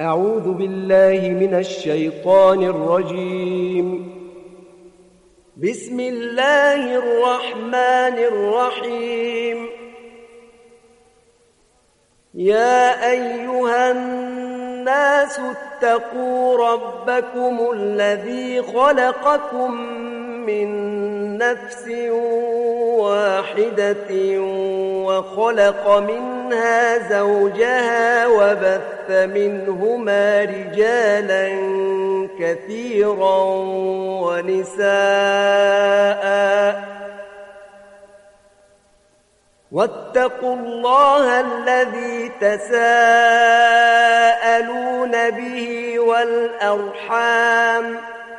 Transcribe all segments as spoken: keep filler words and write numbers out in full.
أعوذ بالله من الشيطان الرجيم. بسم الله الرحمن الرحيم. يا أيها الناس اتقوا ربكم الذي خلقكم من نفس واحدة وخلق منها زوجها وبث منهما رجالا كثيرا ونساء واتقوا الله الذي تساءلون به والأرحام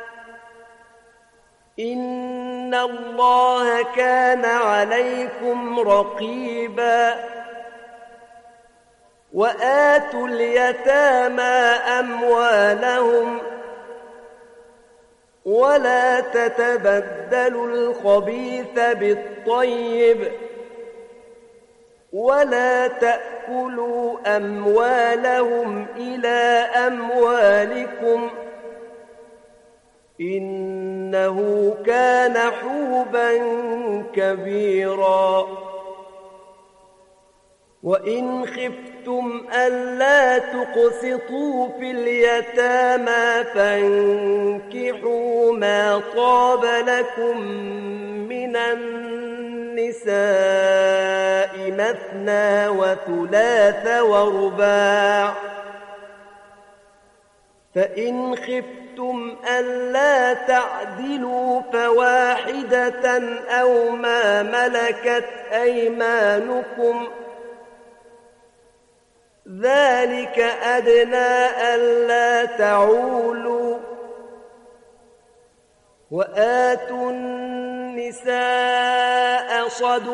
إن الله كان عليكم رقيبا. وآتوا اليتامى أموالهم ولا تتبدلوا الخبيث بالطيب ولا تأكلوا أموالهم إلى أموالكم إنه كان حوبا كبيرا. وإن خفتم ألا تقسطوا في اليتامى فانكحوا ما طاب لكم من النساء مثنى وثلاث ورباع، فإن خفتم ألا تعدلوا فواحدة أو ما ملكت أيمانكم ذلك أدنى ألا تعولوا. وآتوا النساء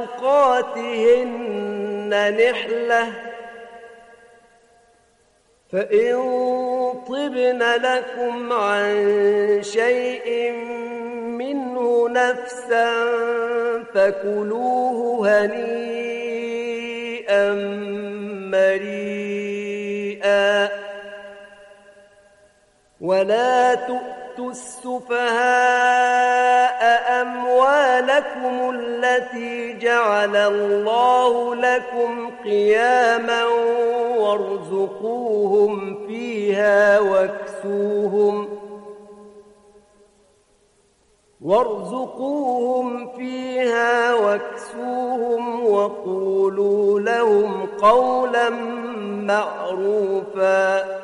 صدقاتهن نحلة، فإن طبن لكم عن شيء منه نفسا فكلوه هنيئا مريئا. ولا تؤتوا السفهاء أموالكم التي جعل الله لكم قياما وارزقوهم فيها واكسوهم وارزقوهم فيها واكسوهم وقولوا لهم قولا معروفا.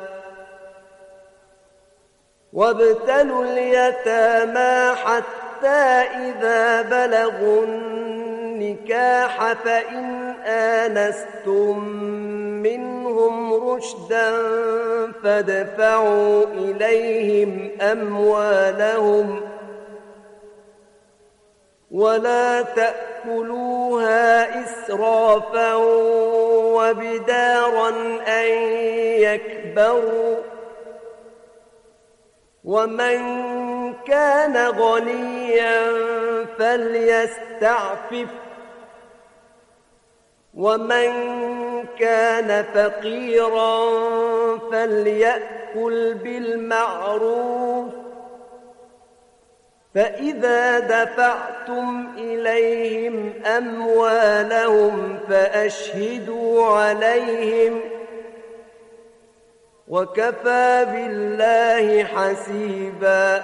وابتلوا اليتامى حتى إذا بلغوا النكاح فإن آنستم منهم رشدا فادفعوا إليهم أموالهم ولا تأكلوها إسرافا وبدارا أن يكبروا. ومن كان غنيا فليستعفف ومن كان فقيرا فليأكل بالمعروف. فإذا دفعتم إليهم أموالهم فأشهدوا عليهم وكفى بالله حسيبا.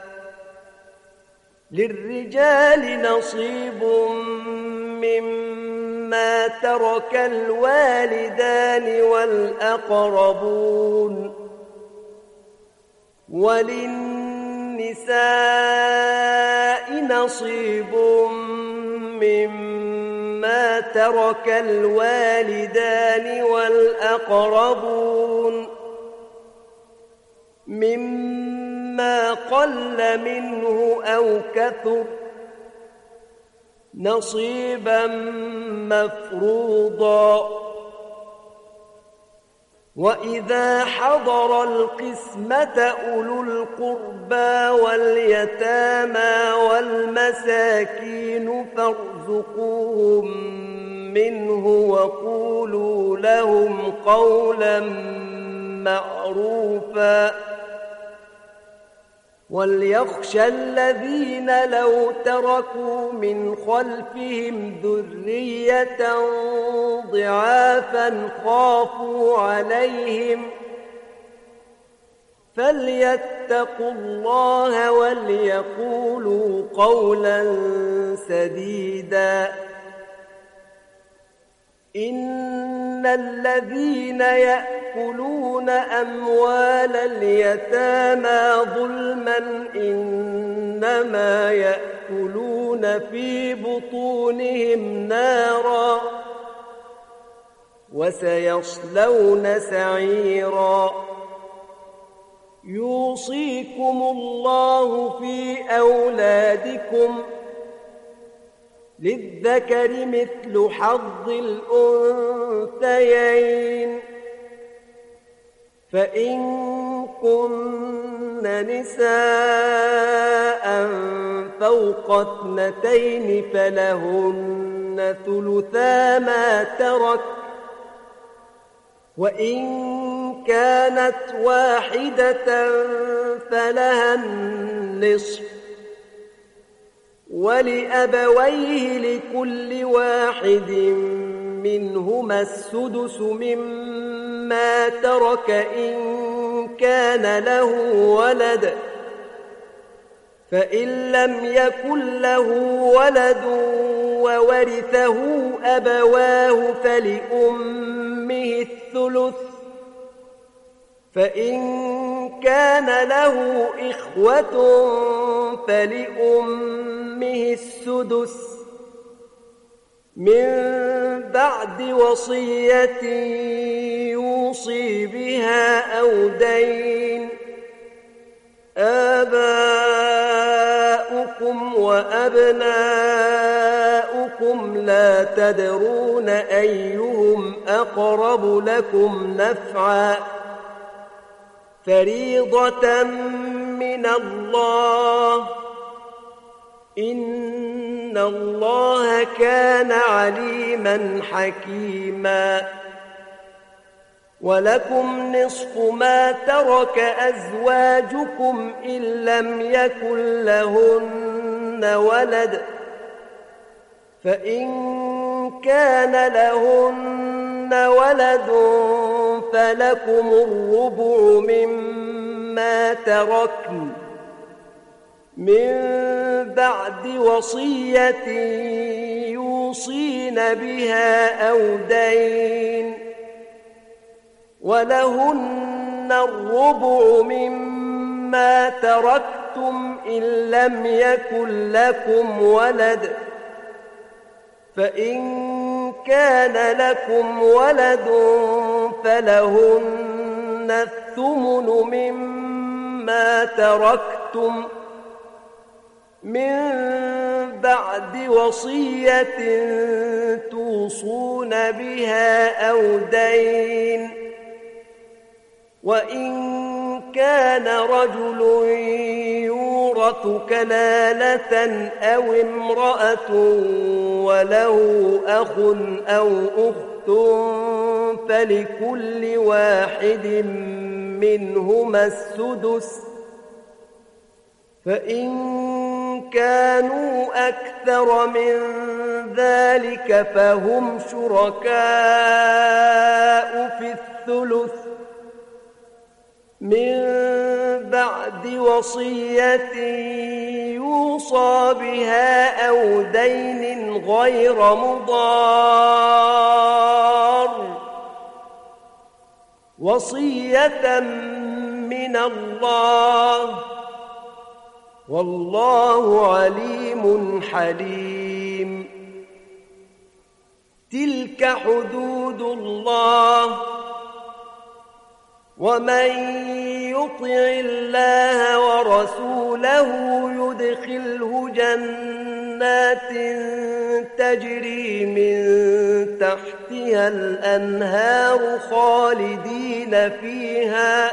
للرجال نصيب مما ترك الوالدان والأقربون وللنساء نصيب مما ترك الوالدان والأقربون مما قل منه أو كثر نصيبا مفروضا. وإذا حضر القسمة أولو القربى واليتامى والمساكين فارزقوهم منه وقولوا لهم قولا معروفا وليخشى الذين لو تركوا من خلفهم ذرية ضعافا خافوا عليهم فليتقوا الله وليقولوا قولا سديدا إن الذين يأكلون أموال اليتامى ظلما إنما يأكلون في بطونهم نارا وسيصلون سعيرا يوصيكم الله في أولادكم للذكر مثل حظ الأنثيين فإن كن نساء فوق اثنتين فلهن ثلثا ما ترك وإن كانت واحدة فلها النصف ولأبويه لكل واحد منهما السدس مما ترك إن كان له ولد فإن لم يكن له ولد وورثه أبواه فلأمه الثلث فإن كان له إخوة فلأمه السدس من بعد وصية يوصي بها أو دين آباؤكم وأبناؤكم لا تدرون أيهم أقرب لكم نفعا فريضة من الله إن الله كان عليما حكيما ولكم نصف ما ترك أزواجكم إن لم يكن لهن ولد فإن كان لهن ولد فلكم الربع مما تركن من بعد وصية يوصين بها أو دين ولهن الربع مما تركتم إن لم يكن لكم ولد فإن كان لكم ولد فلهن الثمن مما تركتم من بعد وصية توصون بها أو دين وإن كان رجل يورث كلالة أو امرأة وله أخ أو أخت فلكل واحد منهما السدس فإن كانوا أكثر من ذلك فهم شركاء في الثلث من بعد وصية يوصى بها أو دين غير مضار وصية من الله والله عليم حليم تلك حدود الله ومن يطع الله ورسوله يدخله جنات تجري من تحتها الأنهار خالدين فيها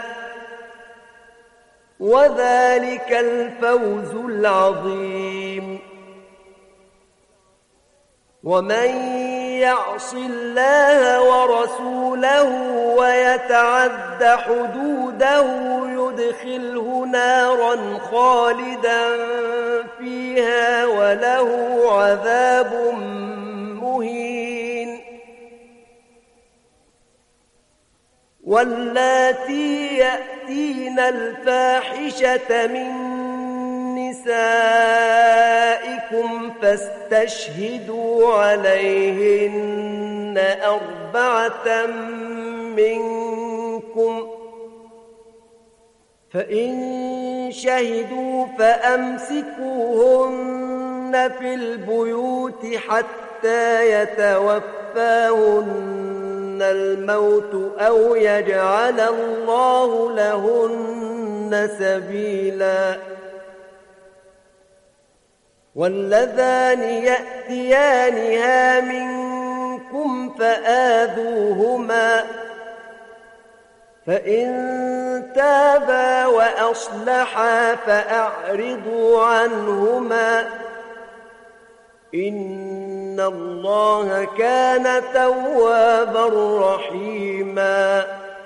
وذلك الفوز العظيم ومن يعص الله ورسوله ويتعد حدوده يدخله نارا خالدا فيها وله عذاب مهين. واللاتي يأتين الفاحشة من نسائكم فاستشهدوا عليهن أربعة منكم، فإن شهدوا فأمسكوهن في البيوت حتى يتوفاهن الموت أو يجعل الله لهن سبيلا. واللذان يأتيانها منكم فآذوهما، فإن تابا وأصلحا فأعرضوا عنهما، إن الله كان توابا رحيما.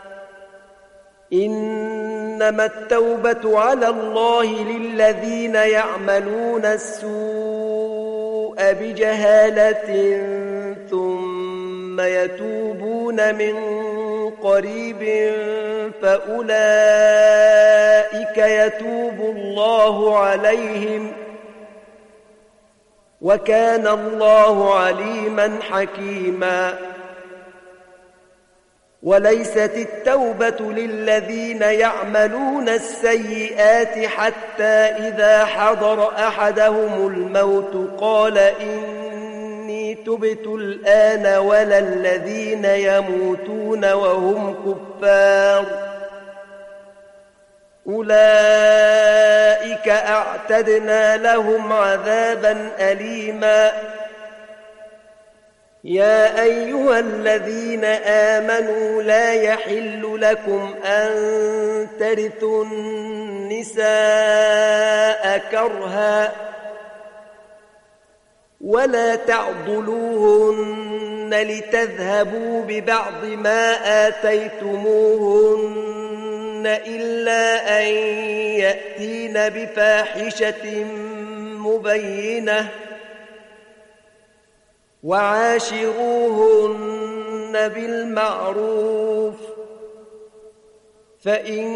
إنما التوبة على الله للذين يعملون السوء بجهالة ثم يتوبون من قريب فأولئك يتوب الله عليهم، وكان الله عليما حكيما. وليست التوبة للذين يعملون السيئات حتى إذا حضر أحدهم الموت قال إني تبت الآن، ولا الذين يموتون وهم كفار، أولئك أعتدنا لهم عذابا أليما. يا أيها الذين آمنوا لا يحل لكم أن ترثوا النساء كرها ولا تعضلوهن لتذهبوا ببعض ما آتيتموهن إلا أن يأتين بفاحشة مبينة، وعاشروهن بالمعروف، فإن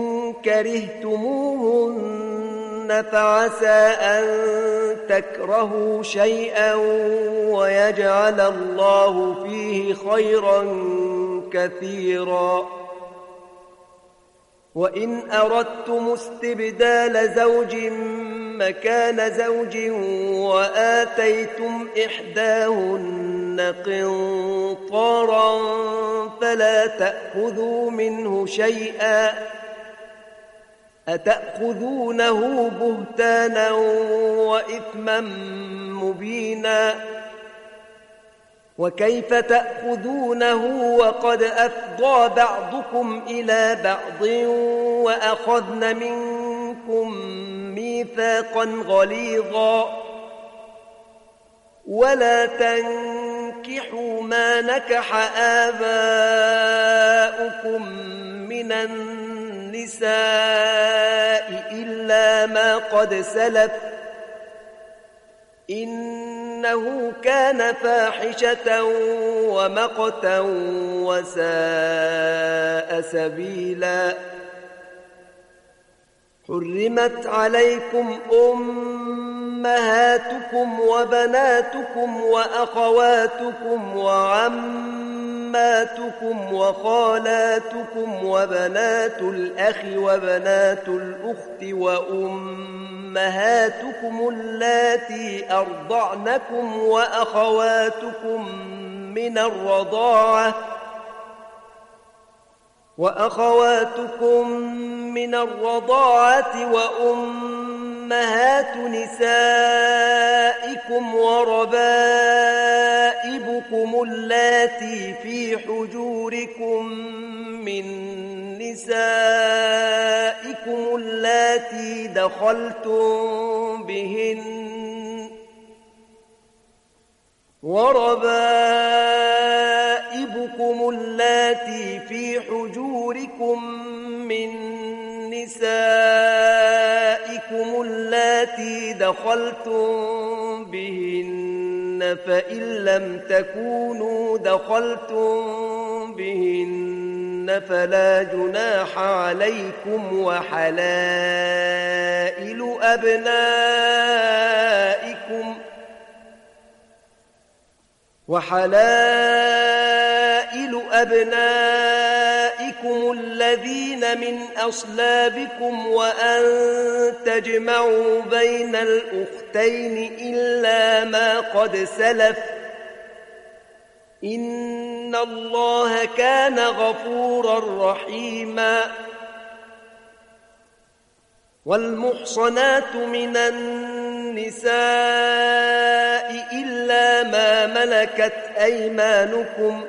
كرهتموهن فعسى أن تكرهوا شيئا ويجعل الله فيه خيرا كثيرا. وإن أردتم استبدال زوج مكان زوج وآتيتم إحداهن قنطارا فلا تأخذوا منه شيئا، أتأخذونه بهتانا وإثما مبينا، وكيف تأخذونه وقد أفضى بعضكم إلى بعض وأخذن منكم ميثاقا غليظا. ولا تنكحوا ما نكح آباؤكم من النساء إلا ما قد سلف، إنه كان فاحشة ومقتا وساء سبيلا. حرمت عليكم أمهاتكم وبناتكم وأخواتكم وعماتكم وخالاتكم وبنات الأخ وبنات الأخت وأمهاتكم اللاتي أرضعنكم وأخواتكم من الرضاعة وأخواتكم من الرضاعة وأمهات نسائكم وربائبكم اللاتي في حجوركم من نسائكم اللاتي دخلتم بهن وربائبكم اللاتي في حجوركم من نسائكم اللاتي دخلتم بهن فإن لم تكونوا دخلتم بهن فلا جناح عليكم وحلائل أبنائكم وحلائل أبنائكم الذين من أصلابكم وأن تجمعوا بين الأختين إلا ما قد سلف إن الله كان غفورا رحيما. والمحصنات من النساء إلا ما ملكت أيمانكم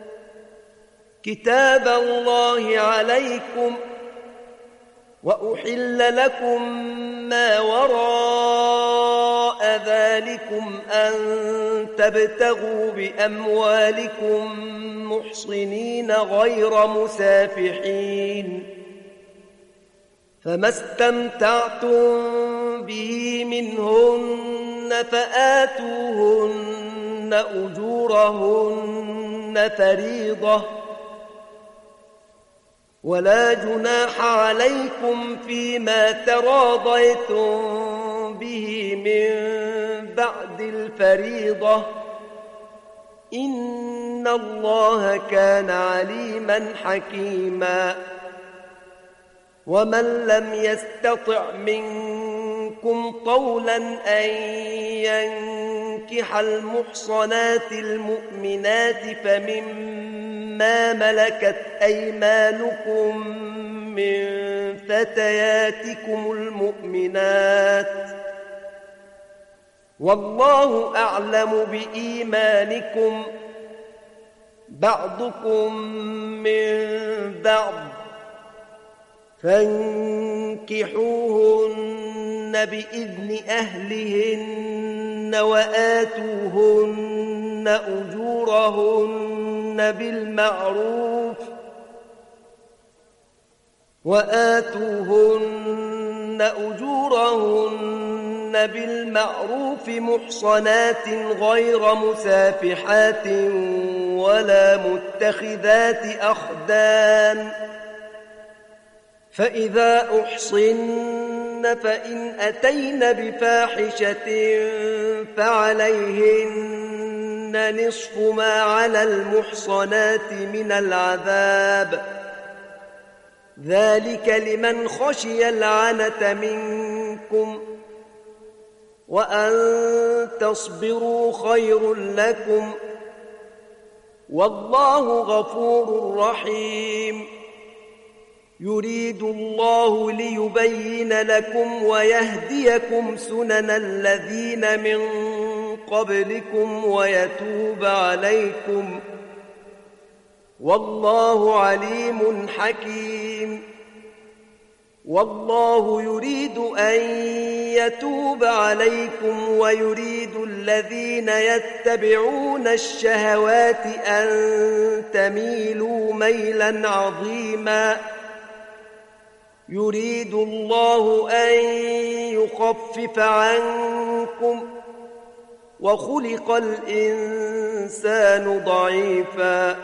كتاب الله عليكم وأحل لكم ما وراء ذلكم أن تبتغوا بأموالكم محصنين غير مسافحين فما استمتعتم به منهن فآتوهن أجورهن فريضة ولا جناح عليكم فيما تراضيتم به من بعد الفريضة إن الله كان عليما حكيما. ومن لم يستطع منكم طولا أن ينكح المحصنات المؤمنات فمما ملكت أيمانكم من فتياتكم المؤمنات والله أعلم بإيمانكم بعضكم من بعض فانكحوهن بإذن أهلهن وآتوهن أجورهن بالمعروف وآتوهن أجورهن بالمعروف محصنات غير مسافحات ولا متخذات أخدان فإذا أحصن فإن أتين بفاحشة فعليهن نصف ما على المحصنات من العذاب ذلك لمن خشي العنة منكم وأن تصبروا خير لكم والله غفور رحيم. يريد الله ليبين لكم ويهديكم سنن الذين من قبلكم ويتوب عليكم والله عليم حكيم. والله يريد أن يتوب عليكم ويريد الذين يتبعون الشهوات أن تميلوا ميلا عظيما. يريد الله أن يخفف عنكم وخلق الإنسان ضعيفا.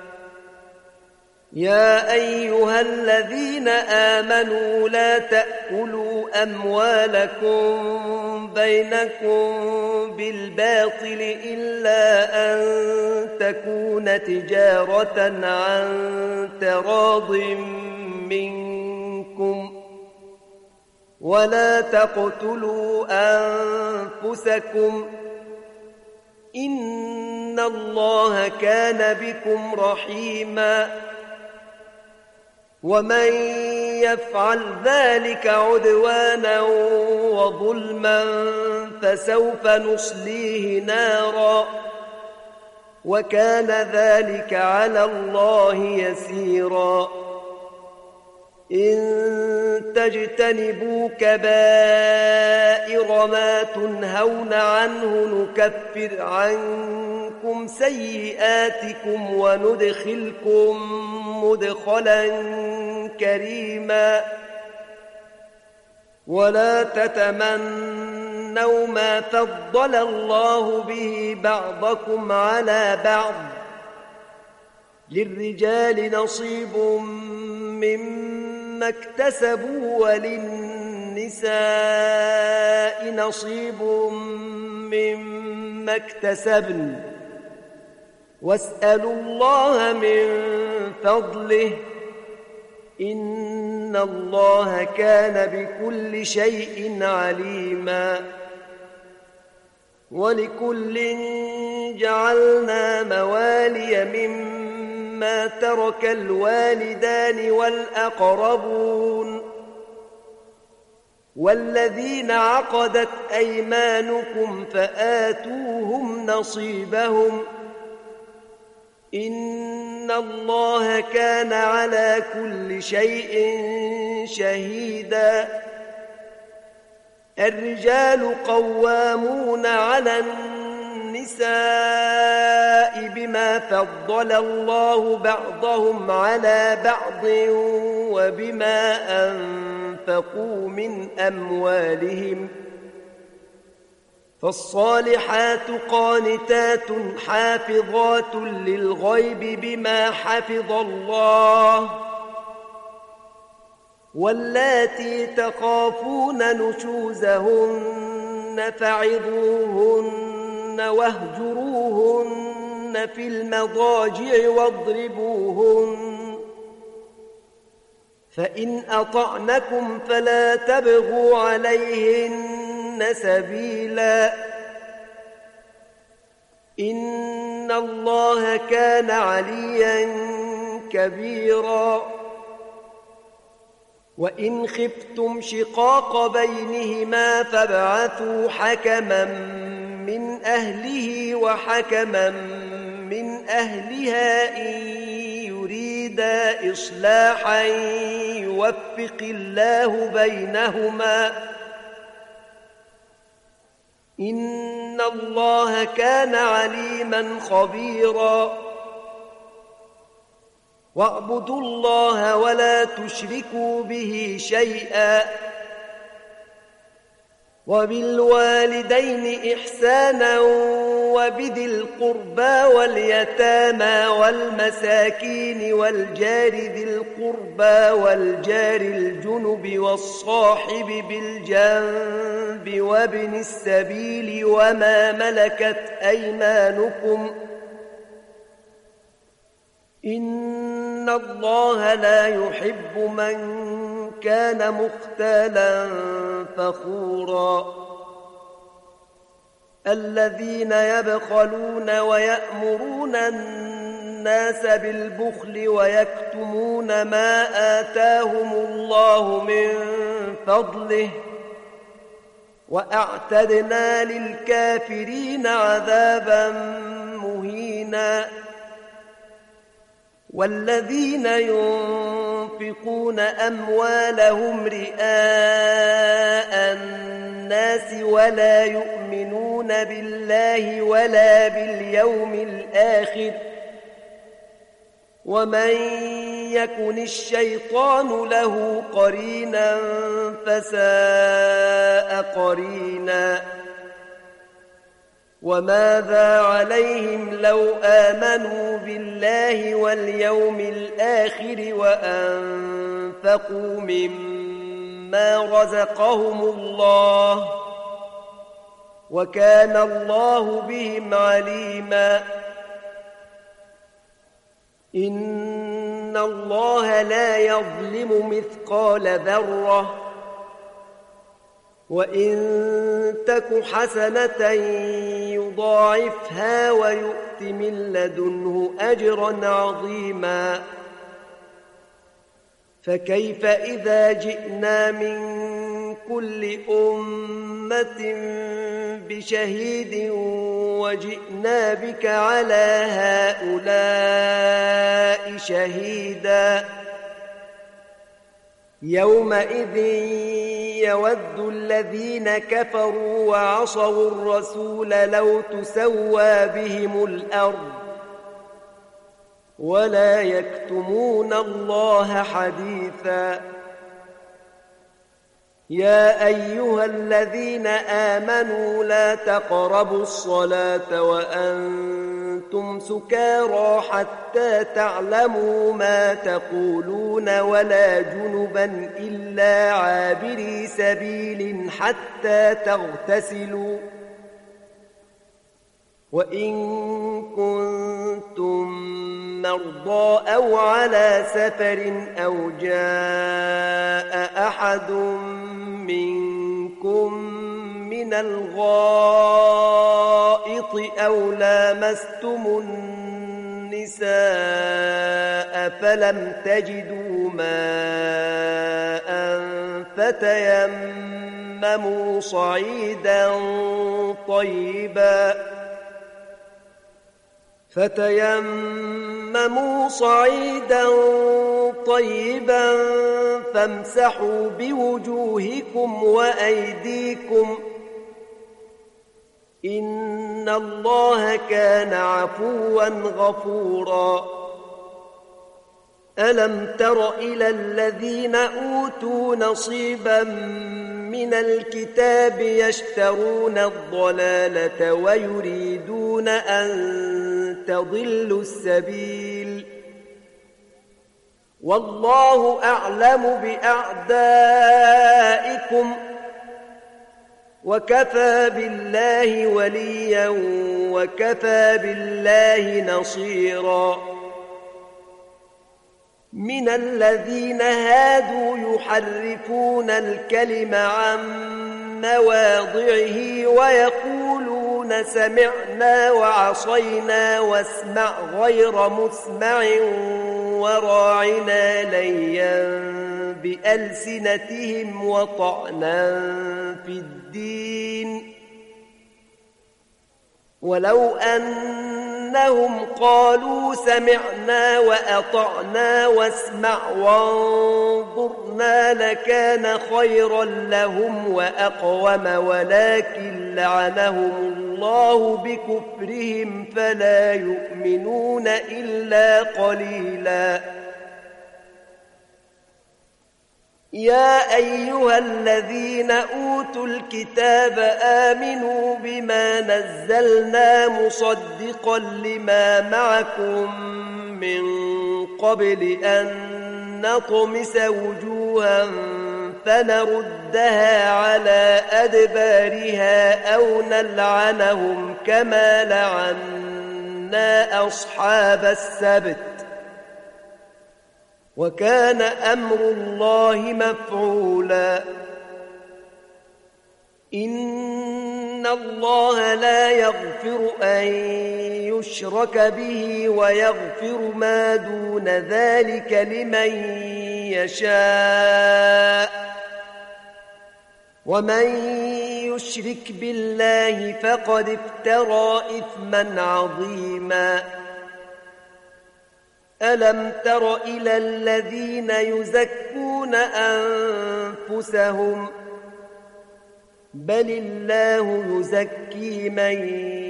يا أيها الذين آمنوا لا تأكلوا أموالكم بينكم بالباطل إلا أن تكون تجارة عن تراض منكم ولا تقتلوا أنفسكم إن الله كان بكم رحيما. ومن يفعل ذلك عدوانا وظلما فسوف نصليه نارا وكان ذلك على الله يسيرا. إن تجتنبوا كبائر كبائر ما تنهون عنه نكفر عنكم سيئاتكم وندخلكم مدخلا كريما ولا تتمنوا ما فضل الله به بعضكم على بعض للرجال نصيب مما اكتسبوا وللنساء نصيب مما اكتسبن واسألوا الله من فضله إن الله كان بكل شيء عليما ولكل جعلنا موالي مما ترك الوالدان والأقربون والذين عقدت أيمانكم فآتوهم نصيبهم إن الله كان على كل شيء شهيدا الرجال قوامون على النساء بما فضل الله بعضهم على بعض وبما أنفقوا من أموالهم فالصالحات قانتات حافظات للغيب بما حفظ الله واللاتي تخافون نشوزهن فعظوهن واهجروهن في المضاجع واضربوهن فإن أطعنكم فلا تبغوا عليهن سبيلا إن الله كان عليا كبيرا وإن خفتم شقاق بينهما فابعثوا حكما من أهله وحكما من أهلها إن يريدا إصلاحا يوفق الله بينهما إن الله كان عليما خبيرا واعبدوا الله ولا تشركوا به شيئا وبالوالدين إحسانا وبذي القربى واليتامى والمساكين والجار ذي القربى والجار الجنب والصاحب بالجنب وابن السبيل وما ملكت أيمانكم إن الله لا يحب من كان مختالا فخورا الذين يبخلون ويأمرون الناس بالبخل ويكتمون ما آتاهم الله من فضله وأعتدنا للكافرين عذابا مهينا والذين ينفقون أموالهم رئاء الناس ولا يؤمنون بالله ولا باليوم الآخر ومن يكن الشيطان له قرينا فساء قرينا وماذا عليهم لو آمنوا بالله واليوم الآخر وأنفقوا مما رزقهم الله وكان الله بهم عليما إن الله لا يظلم مثقال ذرة وإن تك حسنة يضاعفها ويؤت من لدنه أجرا عظيما فكيف إذا جئنا من كل أمة بشهيد وجئنا بك على هؤلاء شهيدا يومئذ يود الذين كفروا وعصوا الرسول لو تسوى بهم الأرض ولا يكتمون الله حديثا. يا أيها الذين آمنوا لا تقربوا الصلاة وأنتم سكارى حتى تعلموا ما تقولون ولا جنبا إلا عابري سبيل حتى تغتسلوا، وإن كنتم مرضى أو على سفر أو جاء أحد منكم من الغائط أو لامستم النساء فلم تجدوا ماء فتيمموا صعيدا طيبا فتيمموا صعيدا طيبا فامسحوا بوجوهكم وأيديكم إن الله كان عفوا غفورا. ألم تر إلى الذين أوتوا نصيبا من الكتاب يشترون الضلالة ويريدون أن تضلوا السبيل، والله أعلم بأعدائكم وكفى بالله وليا وكفى بالله نصيرا. من الذين هادوا يحرفون الكلم عن مواضعه ويقولون سمعنا وعصينا واسمع غير مسمع وراعنا ليا بألسنتهم وطعنا في الدين، ولو أنهم قالوا سمعنا وأطعنا واسمع وانظرنا لكان خيرا لهم وأقوم، ولكن لعنهم الله بكفرهم فلا يؤمنون إلا قليلا. يا أيها الذين أوتوا الكتاب آمنوا بما نزلنا مصدقا لما معكم من قبل أن نطمس وجوها فنردها على أدبارها أو نلعنهم كما لعنا أصحاب السبت، وكان أمر الله مفعولا. إن الله لا يغفر أن يشرك به ويغفر ما دون ذلك لمن يشاء، ومن يشرك بالله فقد افترى إثما عظيما. ألم تر إلى الذين يزكون أنفسهم بل الله يزكي من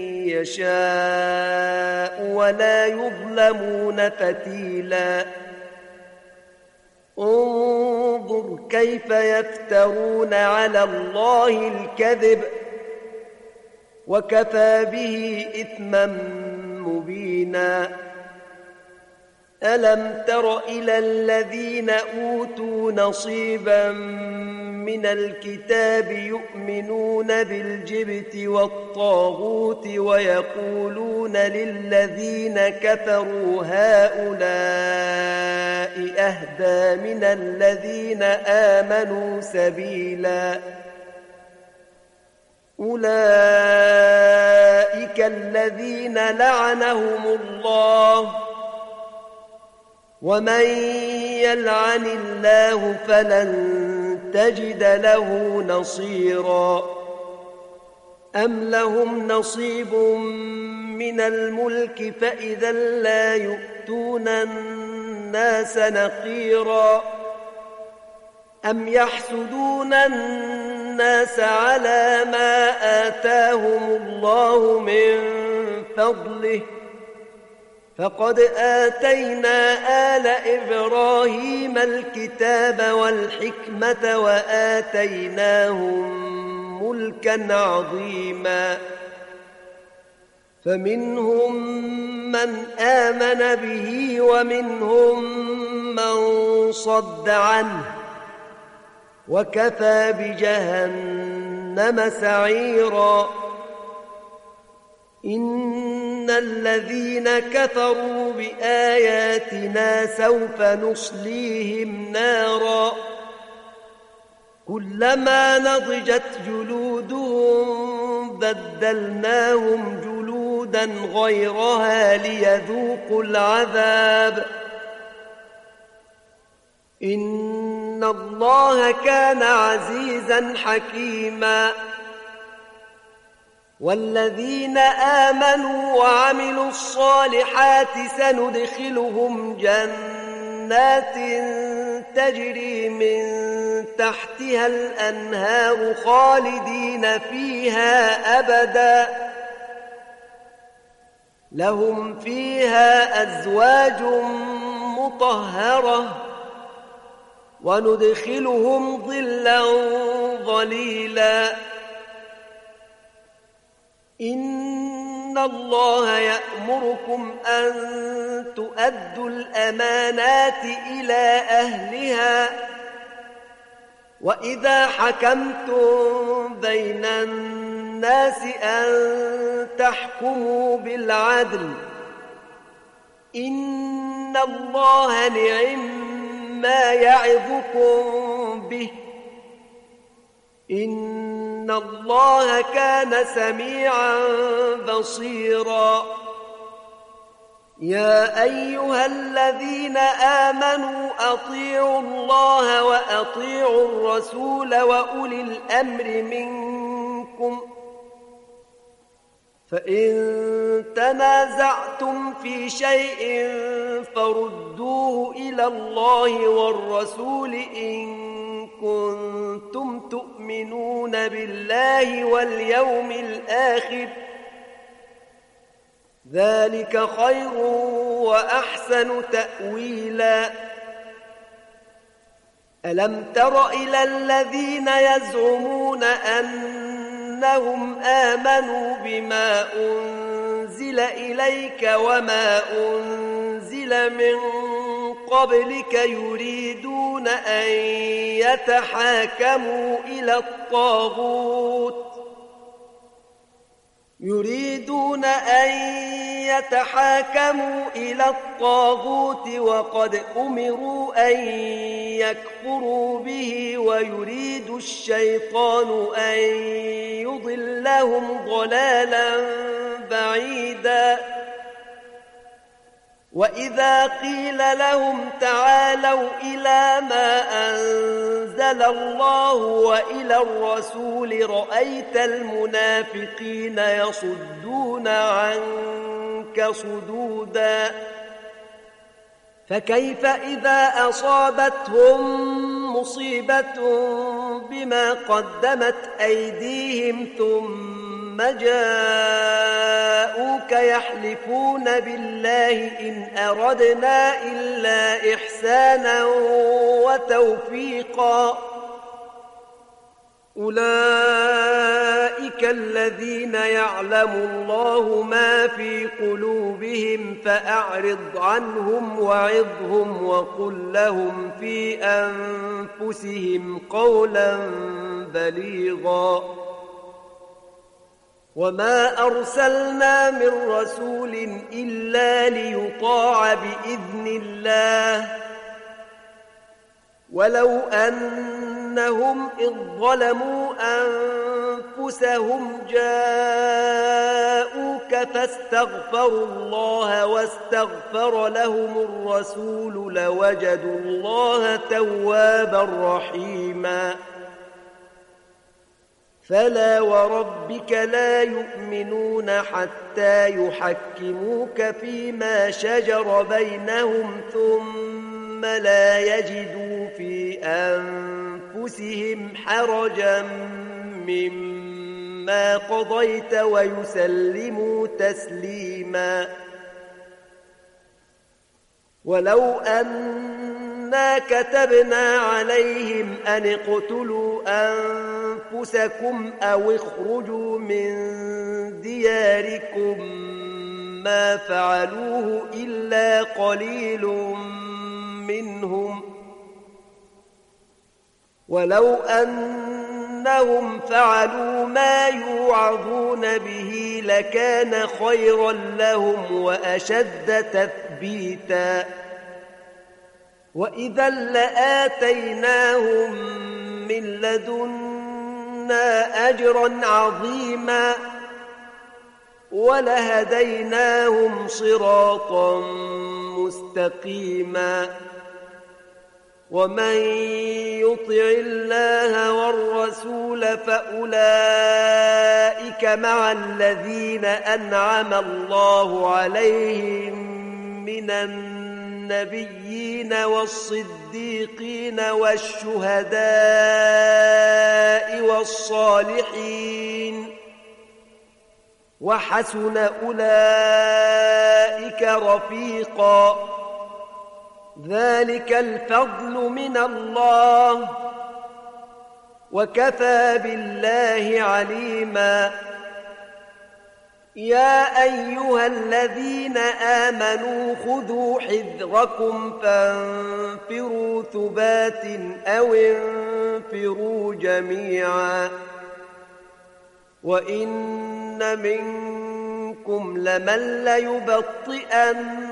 يشاء ولا يظلمون فتيلا. انظر كيف يفترون على الله الكذب وكفى به إثما مبينا. ألم تر إلى الذين أوتوا نصيبا من الكتاب يؤمنون بالجبت والطاغوت ويقولون للذين كفروا هؤلاء أهدى من الذين آمنوا سبيلا. أولئك الذين لعنهم الله، ومن يلعن الله فلن تجد له نصيرا. أم لهم نصيب من الملك فإذا لا يؤتون الناس نقيرا. أم يحسدون الناس على ما آتاهم الله من فضله فقد آتينا آل إبراهيم الكتاب والحكمة وآتيناهم ملكا عظيما فمنهم من آمن به ومنهم من صد عنه وكفى بجهنم سعيرا إن الذين كفروا بآياتنا سوف نصليهم نارا كلما نضجت جلودهم بدلناهم جلودا غيرها ليذوقوا العذاب إن الله كان عزيزا حكيما والذين آمنوا وعملوا الصالحات سندخلهم جنات تجري من تحتها الأنهار خالدين فيها أبدا لهم فيها أزواج مطهرة وندخلهم ظلا ظليلا إن الله يأمركم أن تؤدوا الأمانات إلى أهلها وإذا حكمتم بين الناس أن تحكموا بالعدل إن الله نعم ما يعظكم به إن الله كان سميعا بصيرا يا أيها الذين آمنوا أطيعوا الله وأطيعوا الرسول وأولي الأمر منكم فإن تنازعتم في شيء فردوه إلى الله والرسول إن كنتم تؤمنون بالله واليوم الآخر ذلك خير وأحسن تأويلا ألم تر إلى الذين يزعمون أنهم آمنوا بما أنزل إليك وما أنزل من قبلك يريدون أن يتحاكموا إلى الطاغوت يريدون أن يتحاكموا إلى الطاغوت وقد أمروا أن يكفروا به ويريد الشيطان أن يضلهم ضلالا بعيدا وإذا قيل لهم تعالوا إلى ما أنزل الله وإلى الرسول رأيت المنافقين يصدون عنك صدودا فكيف إذا أصابتهم مصيبة بما قدمت أيديهم ثم جاءوك يحلفون بالله إن أردنا إلا إحسانا وتوفيقا أولئك الذين يعلم الله ما في قلوبهم فأعرض عنهم وعظهم وقل لهم في أنفسهم قولا بليغا وما أرسلنا من رسول إلا ليطاع بإذن الله ولو أنهم إذ ظلموا أنفسهم جاءوك فاستغفروا الله واستغفر لهم الرسول لوجدوا الله توابا رحيما فلا وربك لا يؤمنون حتى يحكموك فيما شجر بينهم ثم لا يجدوا في أنفسهم أنفسهم حرجا مما قضيت ويسلموا تسليما. ولو أنا كتبنا عليهم أن اقتلوا أنفسكم أو اخرجوا من دياركم ما فعلوه إلا قليل منهم، ولو أنهم فعلوا ما يوعظون به لكان خيرا لهم وأشد تثبيتا، وإذا لآتيناهم من لدنا أجرا عظيما ولهديناهم صراطا مستقيما. ومن يطع الله والرسول فأولئك مع الذين أنعم الله عليهم من النبيين والصديقين والشهداء والصالحين وحسن أولئك رفيقا. ذلك الفضل من الله وكفى بالله عليما. يا أيها الذين آمنوا خذوا حذركم فانفروا ثبات أو انفروا جميعا وإن منكم لمن ليبطئن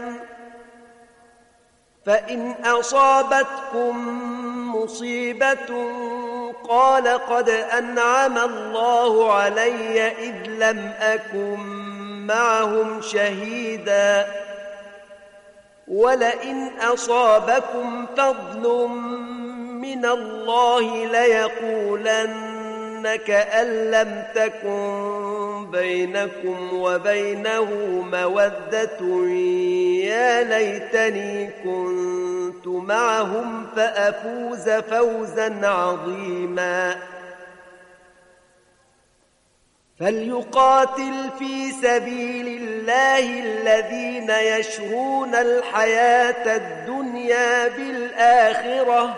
فإن أصابتكم مصيبة قال قد أنعم الله علي إذ لم أكن معهم شهيدا ولئن أصابكم فضل من الله ليقولن كأن لم تكن بينكم وبينه مودة يا ليتني كنت معهم فأفوز فوزا عظيما. فليقاتل في سبيل الله الذين يشرون الحياة الدنيا بالآخرة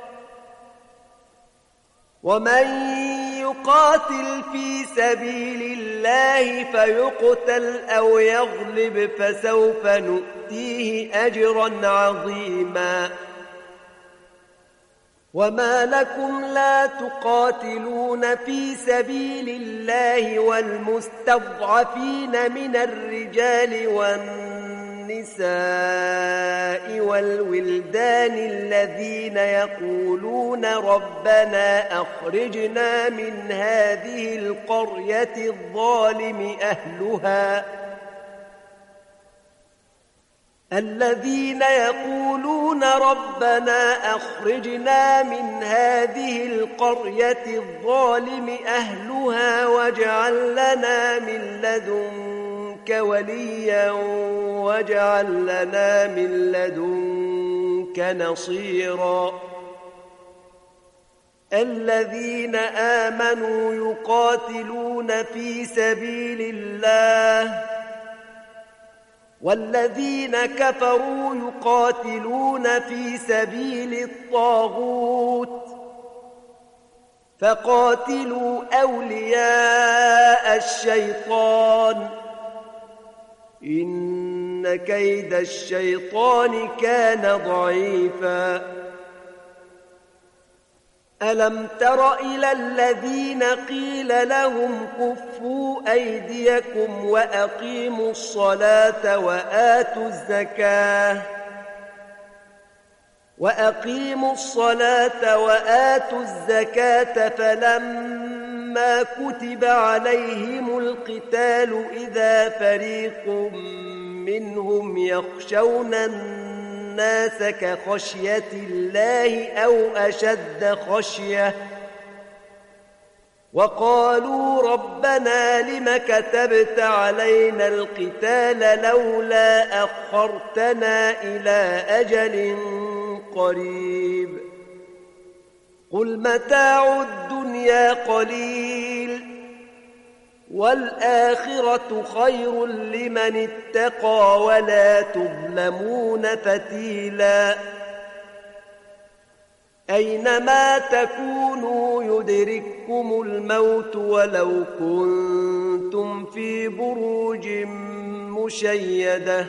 ومن يقاتل في سبيل الله فيقتل أو يغلب فسوف نؤتيه أجرا عظيما. وما لكم لا تقاتلون في سبيل الله والمستضعفين من الرجال والنساء والولدان الذين يقولون ربنا أخرجنا من هذه القرية الظالم أهلها الذين يقولون ربنا أخرجنا من هذه القرية الظالم أهلها واجعل لنا من لدنك وليا واجعل لنا من لدنك نصيرا. الذين آمنوا يقاتلون في سبيل الله والذين كفروا يقاتلون في سبيل الطاغوت فقاتلوا أولياء الشيطان إن كيد الشيطان كان ضعيفا. ألم تر إلى الذين قيل لهم كفوا أيديكم وأقيموا الصلاة وآتوا الزكاة وأقيموا الصلاة وآتوا الزكاة فلما كتب عليهم القتال إذا فريق منهم يخشون الناس كخشية الله أو أشد خشية وقالوا ربنا لم كتبت علينا القتال لولا أخرتنا إلى أجل قريب قل متاع الدنيا قليل والآخرة خير لمن اتقى ولا تظلمون فتيلا أينما تكونوا يدرككم الموت ولو كنتم في بروج مشيدة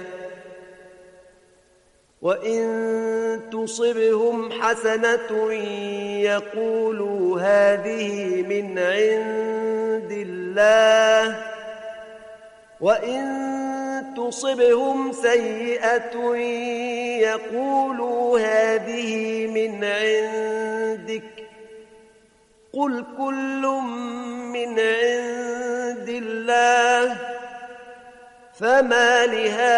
وإن تصبهم حسنة يقولوا هذه من عند الله وإن تصبهم سيئة يقولوا هذه من عندك قل كل من عند الله فما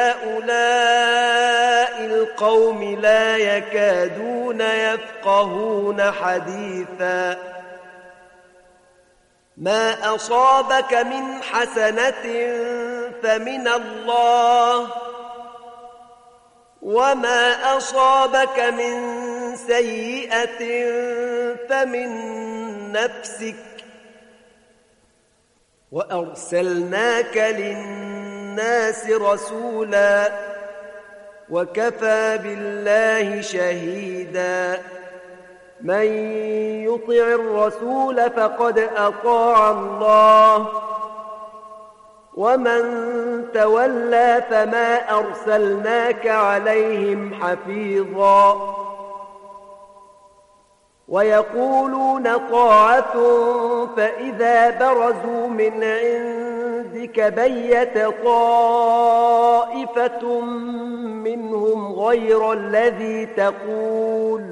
لهؤلاء القوم لا يكادون يفقهون حديثا ما أصابك من حسنة فمن الله وما أصابك من سيئة فمن نفسك وأرسلناك للناس رسولا وكفى بالله شهيدا من يطع الرسول فقد أطاع الله ومن تولى فما أرسلناك عليهم حفيظا ويقولون طاعة فإذا برزوا من عندك بيت طائفة منهم غير الذي تقول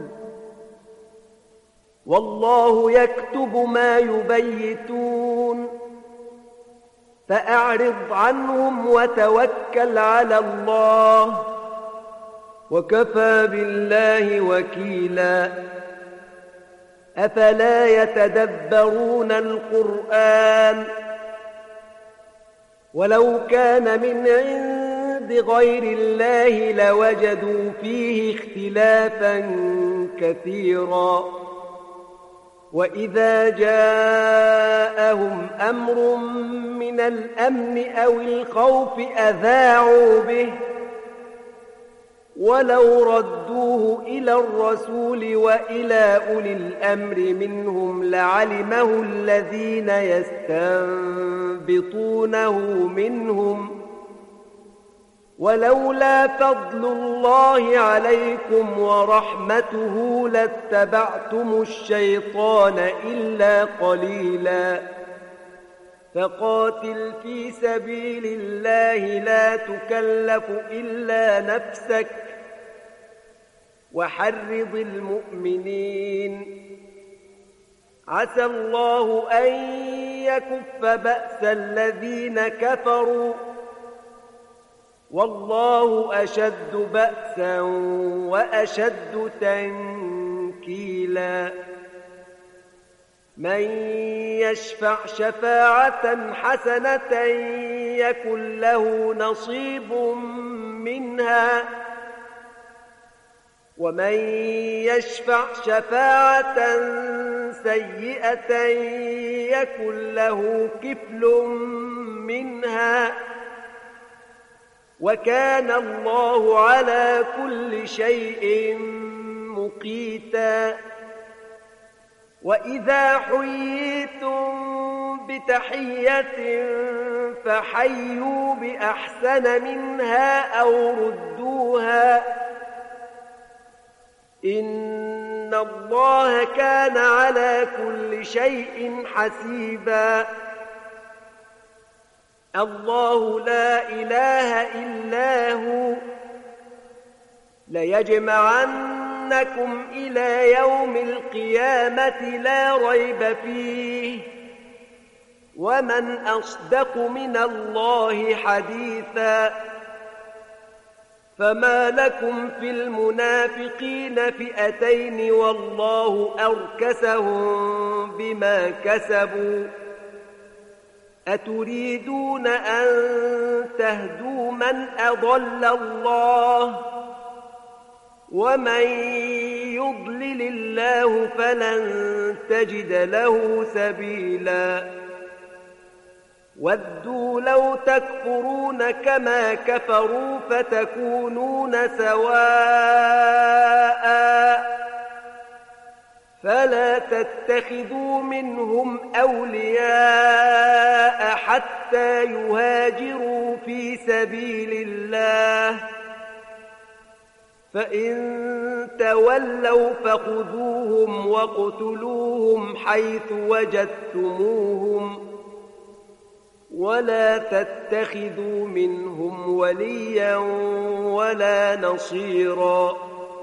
والله يكتب ما يبيتون فأعرض عنهم وتوكل على الله وكفى بالله وكيلا أفلا يتدبرون القرآن ولو كان من عند غير الله لوجدوا فيه اختلافا كثيرا وإذا جاءهم أمر من الأمن أو الخوف أذاعوا به ولو ردوه إلى الرسول وإلى أولي الأمر منهم لعلمه الذين يستنبطونه منهم ولولا فضل الله عليكم ورحمته لاتبعتم الشيطان إلا قليلا فقاتل في سبيل الله لا تكلف إلا نفسك وحرض المؤمنين عسى الله أن يكف بأس الذين كفروا والله أشد بأسا وأشد تنكيلا من يشفع شفاعة حسنة يكن له نصيب منها ومن يشفع شفاعة سيئة يكن له كفل منها وكان الله على كل شيء مقيتا وإذا حييتم بتحية فحيوا بأحسن منها أو ردوها إن الله كان على كل شيء حسيبا الله لا إله إلا هو ليجمعنكم إلى يوم القيامة لا ريب فيه ومن أصدق من الله حديثا فما لكم في المنافقين فئتين والله أركسهم بما كسبوا أتريدون أن تهدوا من أضل الله ومن يضلل الله فلن تجد له سبيلا ودوا لو تكفرون كما كفروا فتكونون سواء فلا تتخذوا منهم أولياء حتى يهاجروا في سبيل الله فإن تولوا فخذوهم واقتلوهم حيث وجدتموهم ولا تتخذوا منهم وليا ولا نصيرا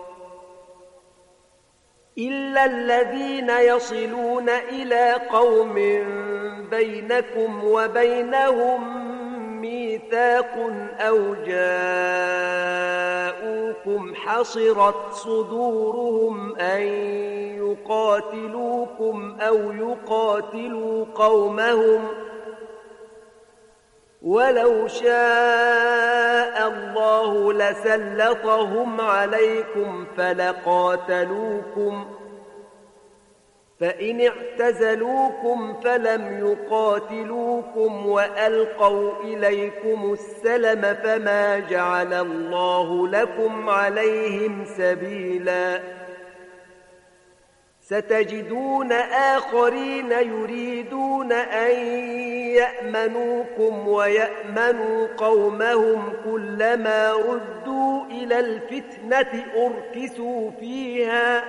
إلا الذين يصلون إلى قوم بينكم وبينهم ميثاق أو جاءوكم حصرت صدورهم أن يقاتلوكم أو يقاتلوا قومهم ولو شاء الله لسلطهم عليكم فلقاتلوكم فإن اعتزلوكم فلم يقاتلوكم وألقوا إليكم السلم فما جعل الله لكم عليهم سبيلا ستجدون آخرين يريدون أن يأمنوكم ويأمنوا قومهم كلما ردوا إلى الفتنة أركسوا فيها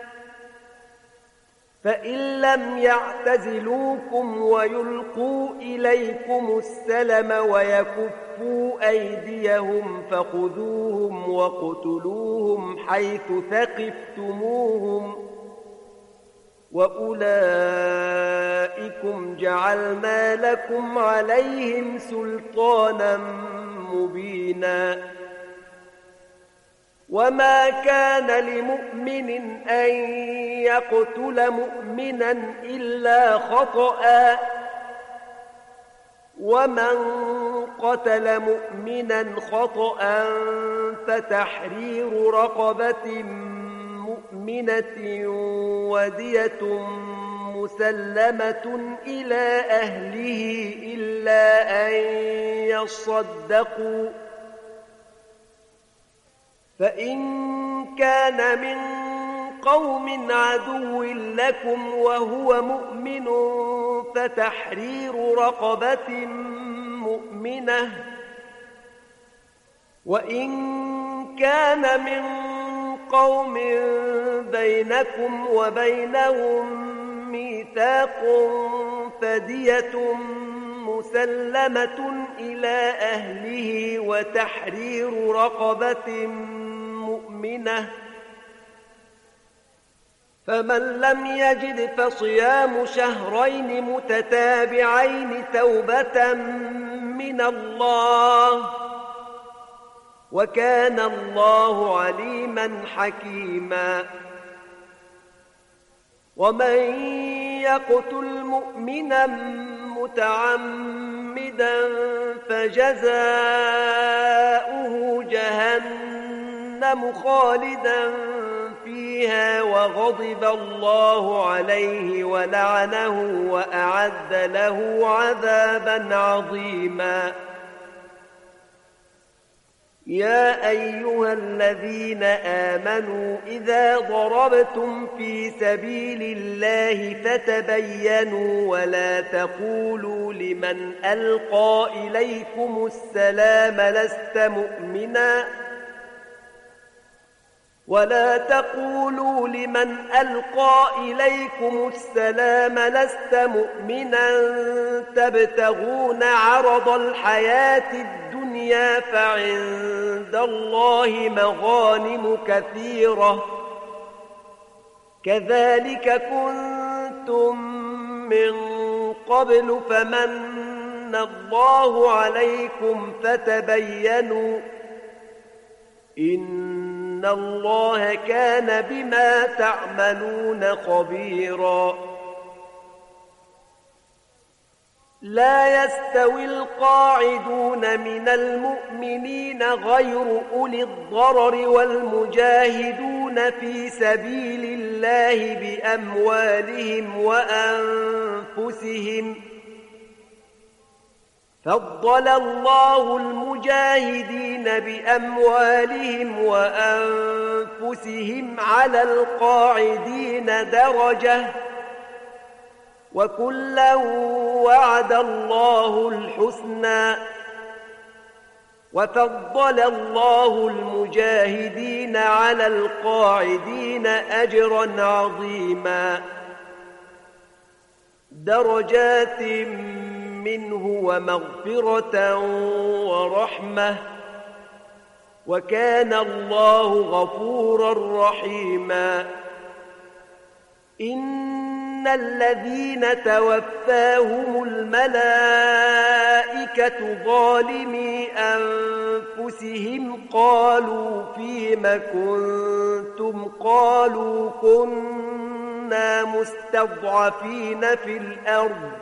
فإن لم يعتزلوكم ويلقوا إليكم السلم ويكفوا أيديهم فخذوهم واقتلوهم حيث ثقفتموهم وأولئكم جعلنا لكم عليهم سلطانا مبينا وما كان لمؤمن أن يقتل مؤمنا إلا خطأ ومن قتل مؤمنا خطأ فتحرير رقبة مؤمنة ودية مسلمة إلى أهله إلا أن يصدقوا فإن كان من قوم عدو لكم وهو مؤمن فتحرير رقبة مؤمنة وإن كان من قوم بينكم وبينهم ميثاق فدية مسلمة إلى أهله وتحرير رقبة مؤمنة فمن لم يجد فصيام شهرين متتابعين توبة من الله وكان الله عليما حكيما ومن يقتل مؤمنا متعمدا فجزاؤه جهنم خالدا فيها وغضب الله عليه ولعنه وأعد له عذابا عظيما يا أيها الذين آمنوا إذا ضربتم في سبيل الله فتبينوا ولا تقولوا لمن ألقى إليكم السلام لست مؤمنا ولا تقولوا لمن ألقى إليكم السلام لست مؤمنا تبتغون عرض الحياة الدنيا فعند الله مغانم كثيرة كذلك كنتم من قبل فمن الله عليكم فتبينوا إن الله كان بما تعملون خبيرا لا يستوي القاعدون من المؤمنين غير أولي الضرر والمجاهدون في سبيل الله بأموالهم وأنفسهم. فضل الله المجاهدين بأموالهم وأنفسهم على القاعدين درجة، وكلا وعد الله الحسنى. وفضل الله المجاهدين على القاعدين أجرا عظيما، درجات منه ومغفرة ورحمة، وكان الله غفورا رحيما. إن الذين توفاهم الملائكة ظالمي أنفسهم قالوا فيم كنتم؟ قالوا كنا مستضعفين في الأرض.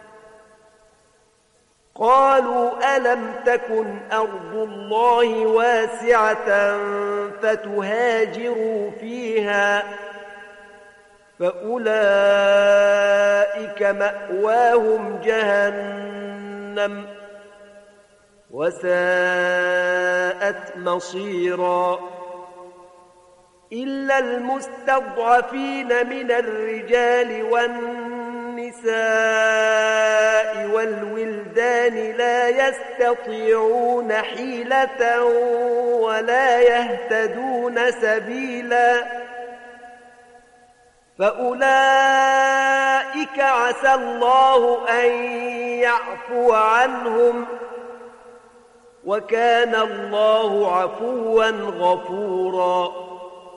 قالوا ألم تكن أرض الله واسعة فتهاجروا فيها؟ فأولئك مأواهم جهنم وساءت مصيرا. إلا المستضعفين من الرجال والنساء والولدان لا يستطيعون حيلة ولا يهتدون سبيلا، فأولئك عسى الله أن يعفو عنهم، وكان الله عفوا غفورا.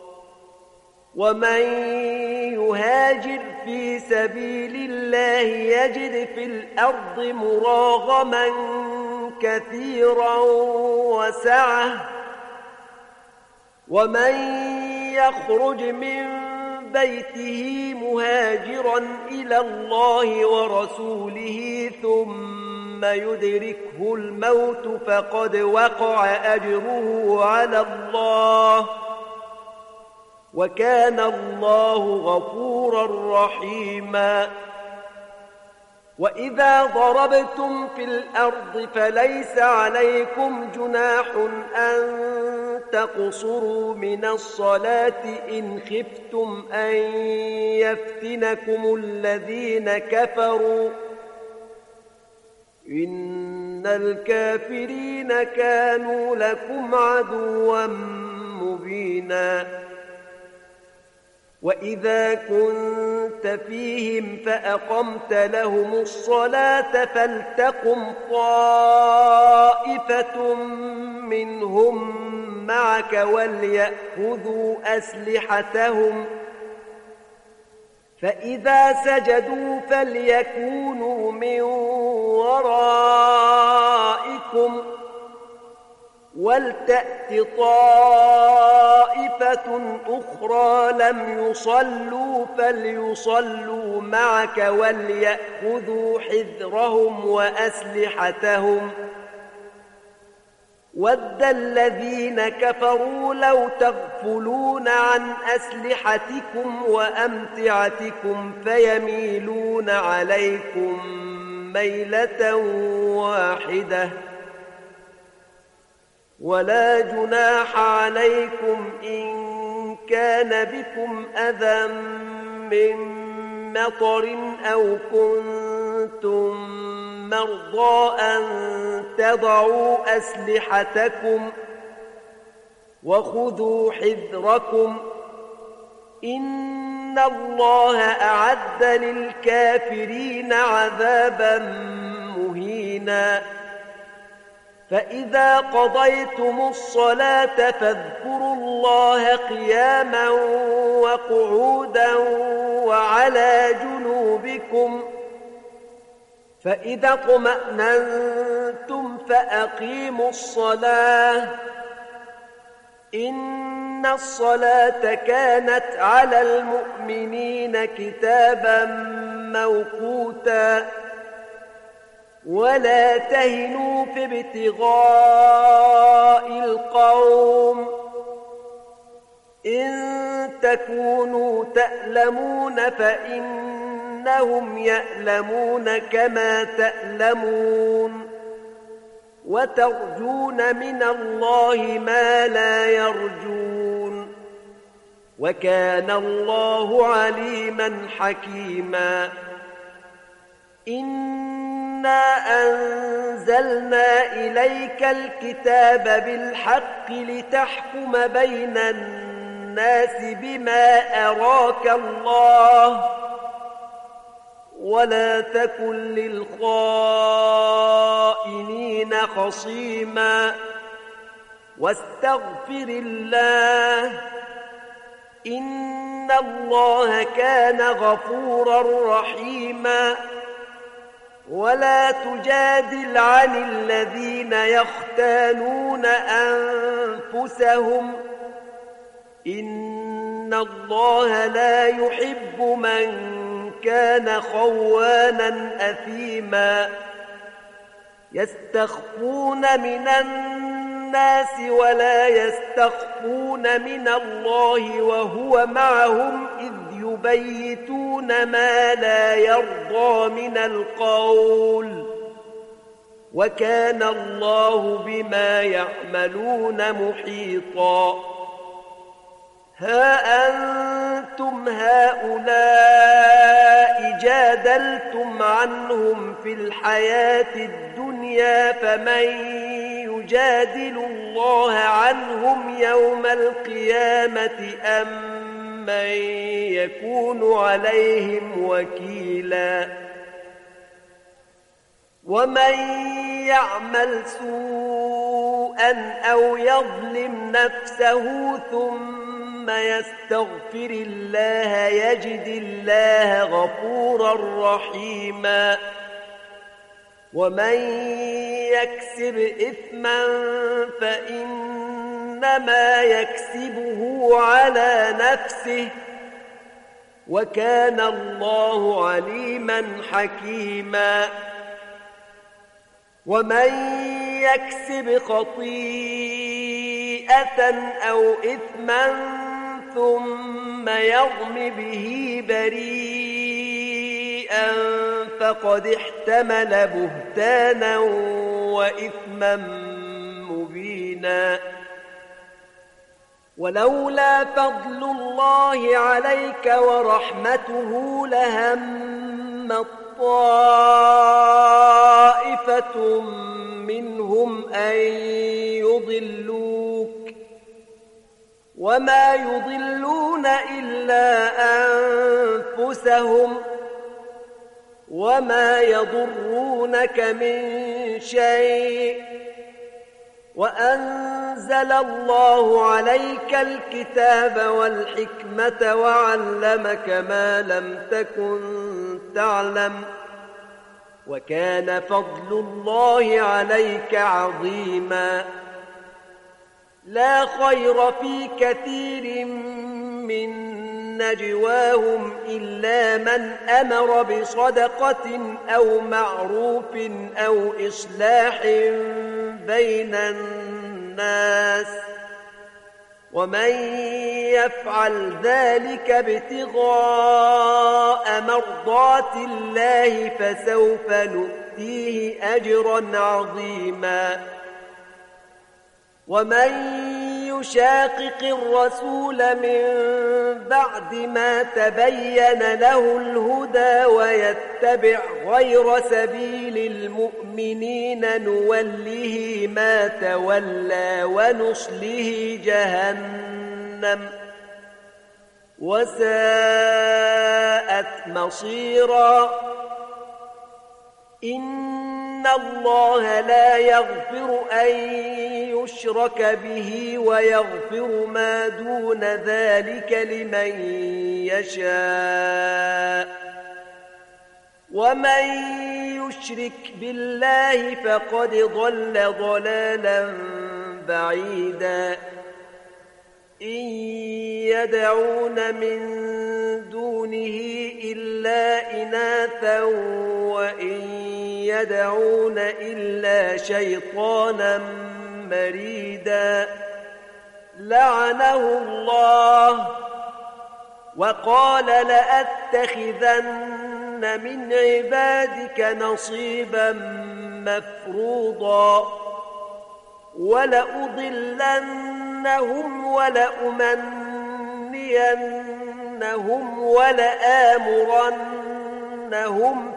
ومن يهاجر في سبيل الله يجد في الأرض مراغما كثيرا وسعة، ومن يخرج من بيته مهاجرا إلى الله ورسوله ثم يدركه الموت فقد وقع أجره على الله، وكان الله غفورا رحيما. وإذا ضربتم في الأرض فليس عليكم جناح أن تقصروا من الصلاة إن خفتم أن يفتنكم الذين كفروا، إن الكافرين كانوا لكم عدوا مبينا. وإذا كنت فيهم فأقمت لهم الصلاة فلتقم طائفة منهم معك وليأخذوا أسلحتهم، فإذا سجدوا فليكونوا من ورائكم ولتأت طائفة أخرى لم يصلوا فليصلوا معك وليأخذوا حذرهم وأسلحتهم. ود الذين كفروا لو تغفلون عن أسلحتكم وأمتعتكم فيميلون عليكم ميلة واحدة، ولا جناح عليكم إن كان بكم أذى من مطر أو كنتم مرضى أن تضعوا أسلحتكم وخذوا حذركم، إن الله أعد للكافرين عذابا مهينا. فإذا قضيتم الصلاة فاذكروا الله قياما وقعودا وعلى جنوبكم، فإذا اطمأننتم فأقيموا الصلاة، إن الصلاة كانت على المؤمنين كتابا موقوتا. ولا تهنوا في ابتغاء القوم إن تكونوا تألمون فإنهم يألمون كما تألمون وترجون من الله ما لا يرجون وكان الله عليما حكيما إنا أنزلنا إليك الكتاب بالحق لتحكم بين الناس بما أراك الله ولا تكن للخائنين خصيما واستغفر الله إن الله كان غفورا رحيما ولا تجادل عن الذين يختانون أنفسهم إن الله لا يحب من كان خوانا أثيما يستخفون من الناس ولا يستخفون من الله وهو معهم إذ يبيتون ما لا يرضى من القول وكان الله بما يعملون محيطا ها أنتم هؤلاء جادلتم عنهم في الحياة الدنيا فمن يجادل الله عنهم يوم القيامة أم من يكون عليهم وكيلا ومن يعمل سوءا أو يظلم نفسه ثم يستغفر الله يجد الله غفورا رحيما ومن يكسب إثما فإنما يكسبه على نفسه وكان الله عليما حكيما ومن يكسب خطيئة أو إثما ثم يرم به بريئا فقد احتمل بهتانا وإثما مبينا ولولا فضل الله عليك ورحمته لهم طائفة منهم أن يضلوك وما يضلون إلا أنفسهم وما يضرونك من شيء وأنزل الله عليك الكتاب والحكمة وعلمك ما لم تكن تعلم وكان فضل الله عليك عظيما لا خير في كثير من نجواهم إلا من أمر بصدقة أو معروف أو إصلاح بين الناس ومن يفعل ذلك ابتغاء مرضات الله فسوف نؤتيه أجرا عظيما ومن يشاقق الرسول من بعد ما تبين له الهدى ويتبع غير سبيل المؤمنين نوله ما تولى ونصله جهنم وساءت مصيرا إن الله لا يغفر أن يشرك به ويغفر ما دون ذلك لمن يشاء ومن يشرك بالله فقد ضل ضلالا بعيدا إن يدعون من دونه إلا إناثا وإن يدعون إلا شيطانا مريدا لعنه الله وقال لأتخذن من عبادك نصيبا مفروضا ولأضلنهم ولأمنينهم ولآمرنهم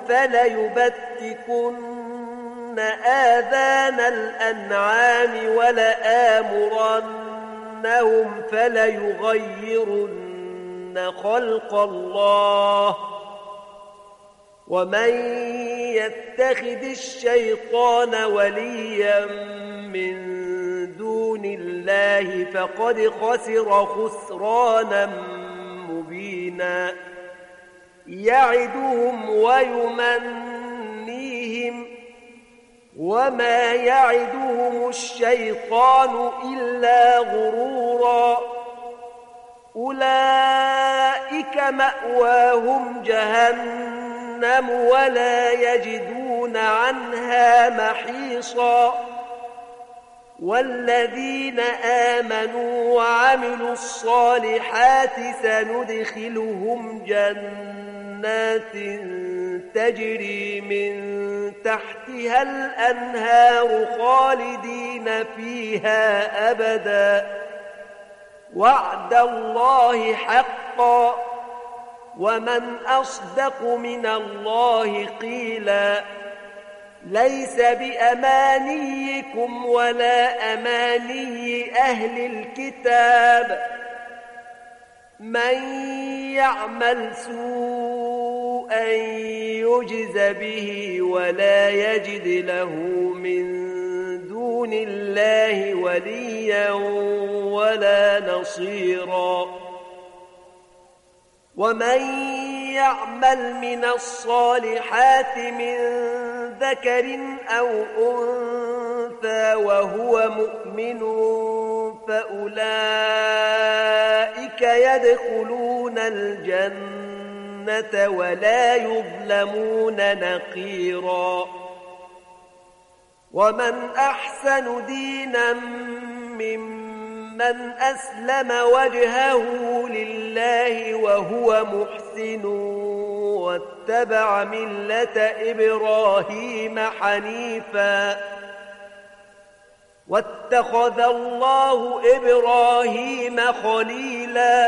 فليبتكن آذان الأنعام ولآمرنهم فليغيرن خلق الله ومن يتخذ الشيطان وليا من دون الله فقد خسر خسرانا مبينا يعدهم ويمنيهم وما يعدهم الشيطان إلا غرورا أولئك مأواهم جهنم ولا يجدون عنها محيصا والذين آمنوا وعملوا الصالحات سندخلهم جنات تجري من تحتها الأنهار خالدين فيها أبدا وعد الله حقا ومن أصدق من الله قيلا ليس بأمانيكم ولا أماني أهل الكتاب من يعمل سوءا يجز به ولا يجد له من دون الله وليا ولا نصيرا ومن يعمل من الصالحات من ذكر أو أنثى وهو مؤمن فأولئك يدخلون الجنة ولا يظلمون نقيرا ومن أحسن دينا ممن أسلم وجهه لله وهو محسن واتبع ملة إبراهيم حنيفا واتخذ الله إبراهيم خليلا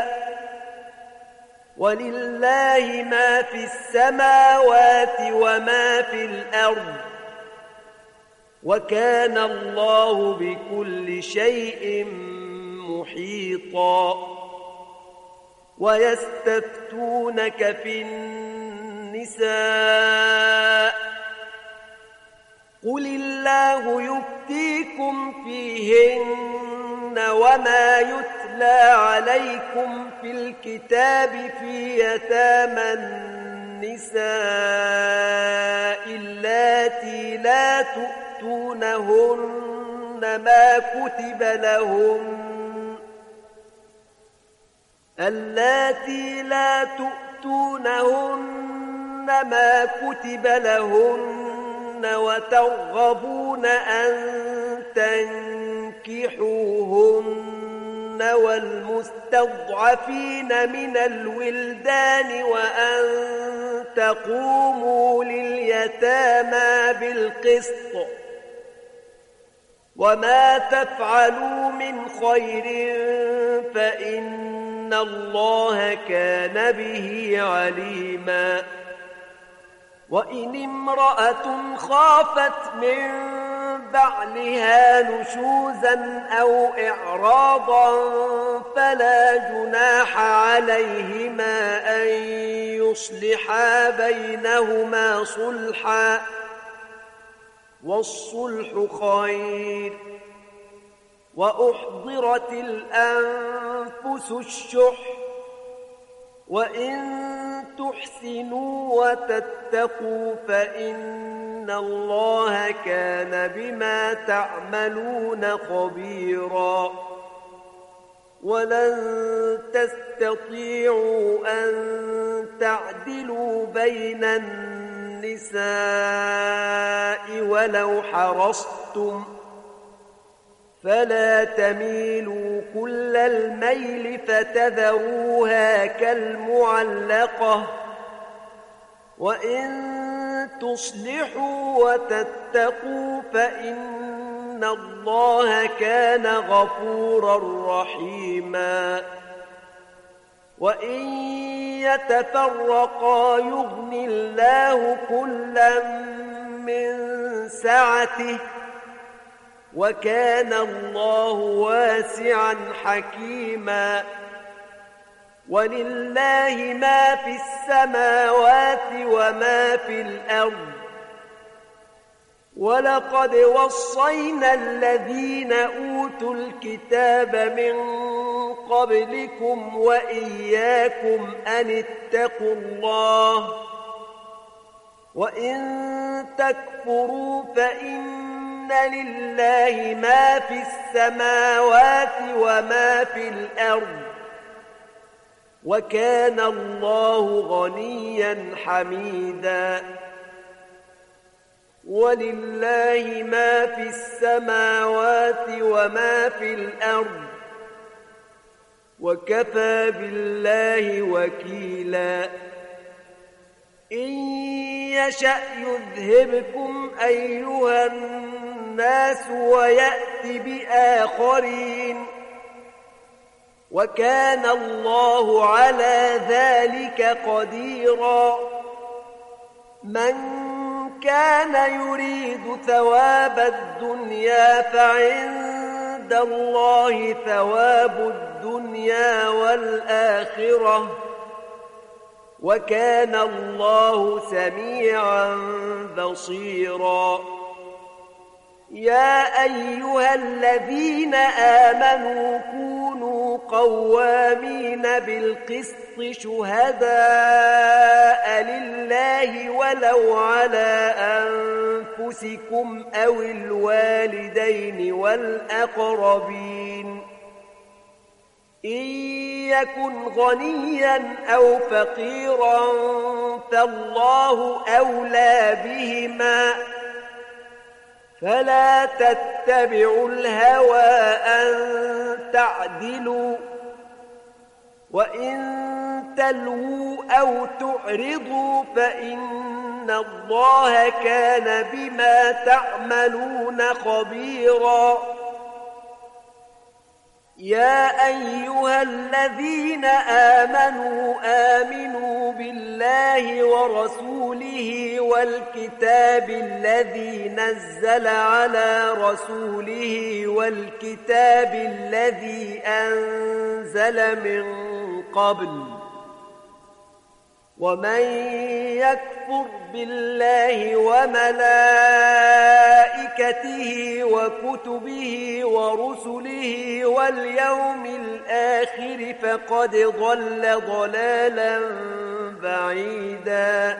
ولله ما في السماوات وما في الأرض وكان الله بكل شيء محيطا ويستفتونك في النساء قل الله يفتيكم فيهن وما يتلى عليكم في الكتاب في يتامى النساء اللاتي لا تؤتونهن ما كتب لهن اللاتي لا تؤتونهن ما كتب لهن وترغبون أن تنكحوهن والمستضعفين من الولدان وأن تقوموا لليتامى بالقسط وما تفعلوا من خير فإن الله كان به عليما وإن امرأة خافت من بعلها نشوزا أو إعراضا فلا جناح عليهما أن يصلحا بينهما صلحا والصلح خير وأحضرت الأنفس الشح وإن تحسنوا وتتقوا فإن الله كان بما تعملون خبيرا ولن تستطيعوا أن تعدلوا بين الناس النساء ولو حرصتم فلا تميلوا كل الميل فتذروها كالمعلقة وإن تصلحوا وتتقوا فإن الله كان غفورا رحيما وإن يتفرقا يغن الله كلا من سعته وكان الله واسعا حكيما ولله ما في السماوات وما في الأرض ولقد وصينا الذين أوتوا الكتاب من قبلكم وإياكم أن اتقوا الله وإن تكفروا فإن لله ما في السماوات وما في الأرض وكان الله غنيا حميدا ولله ما في السماوات وما في الأرض وكفى بالله وكيلا إن يشأ يذهبكم أيها الناس ويأت بآخرين وكان الله على ذلك قديرا من كان يريد ثواب الدنيا فعند الله ثواب الدنيا والآخرة وكان الله سميعا بصيرا يا أيها الذين آمنوا كونوا قوامين بالقسط شهداء لله ولو على أنفسكم أو الوالدين والأقربين إن يكن غنيا أو فقيرا فالله أولى بهما فلا تتبعوا الهوى أن تعدلوا وإن تلووا أو تعرضوا فإن الله كان بما تعملون خبيرا يا أيها الذين آمنوا آمنوا بالله ورسوله والكتاب الذي نزل على رسوله والكتاب الذي أنزل من قبل ومن يكفر بالله وملائكته وكتبه ورسله واليوم الآخر فقد ضل ضلالا بعيدا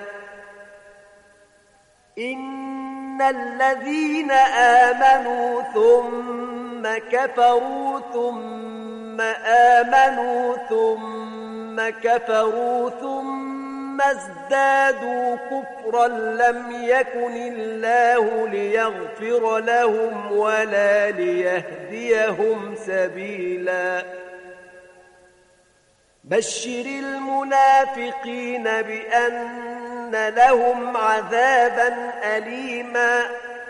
إن الذين آمنوا ثم كفروا ثم آمنوا ثم كفروا ثم ثم ازدادوا كفرا لم يكن الله ليغفر لهم ولا ليهديهم سبيلا بشر المنافقين بأن لهم عذابا أليما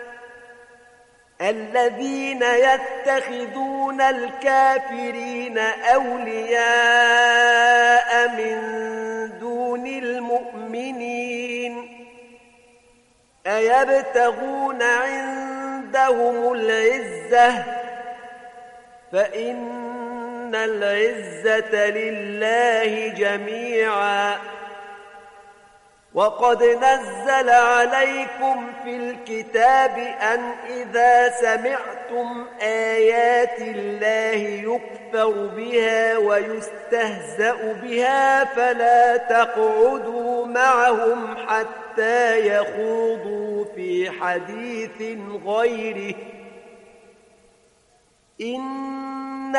الذين يتخذون الكافرين أولياء من دون المؤمنين أيبتغون عندهم العزة فإن العزة لله جميعا وقد نزل عليكم في الكتاب أن إذا سمعتم آيات الله يكفر بها ويستهزأ بها فلا تقعدوا معهم حتى يخوضوا في حديث غيره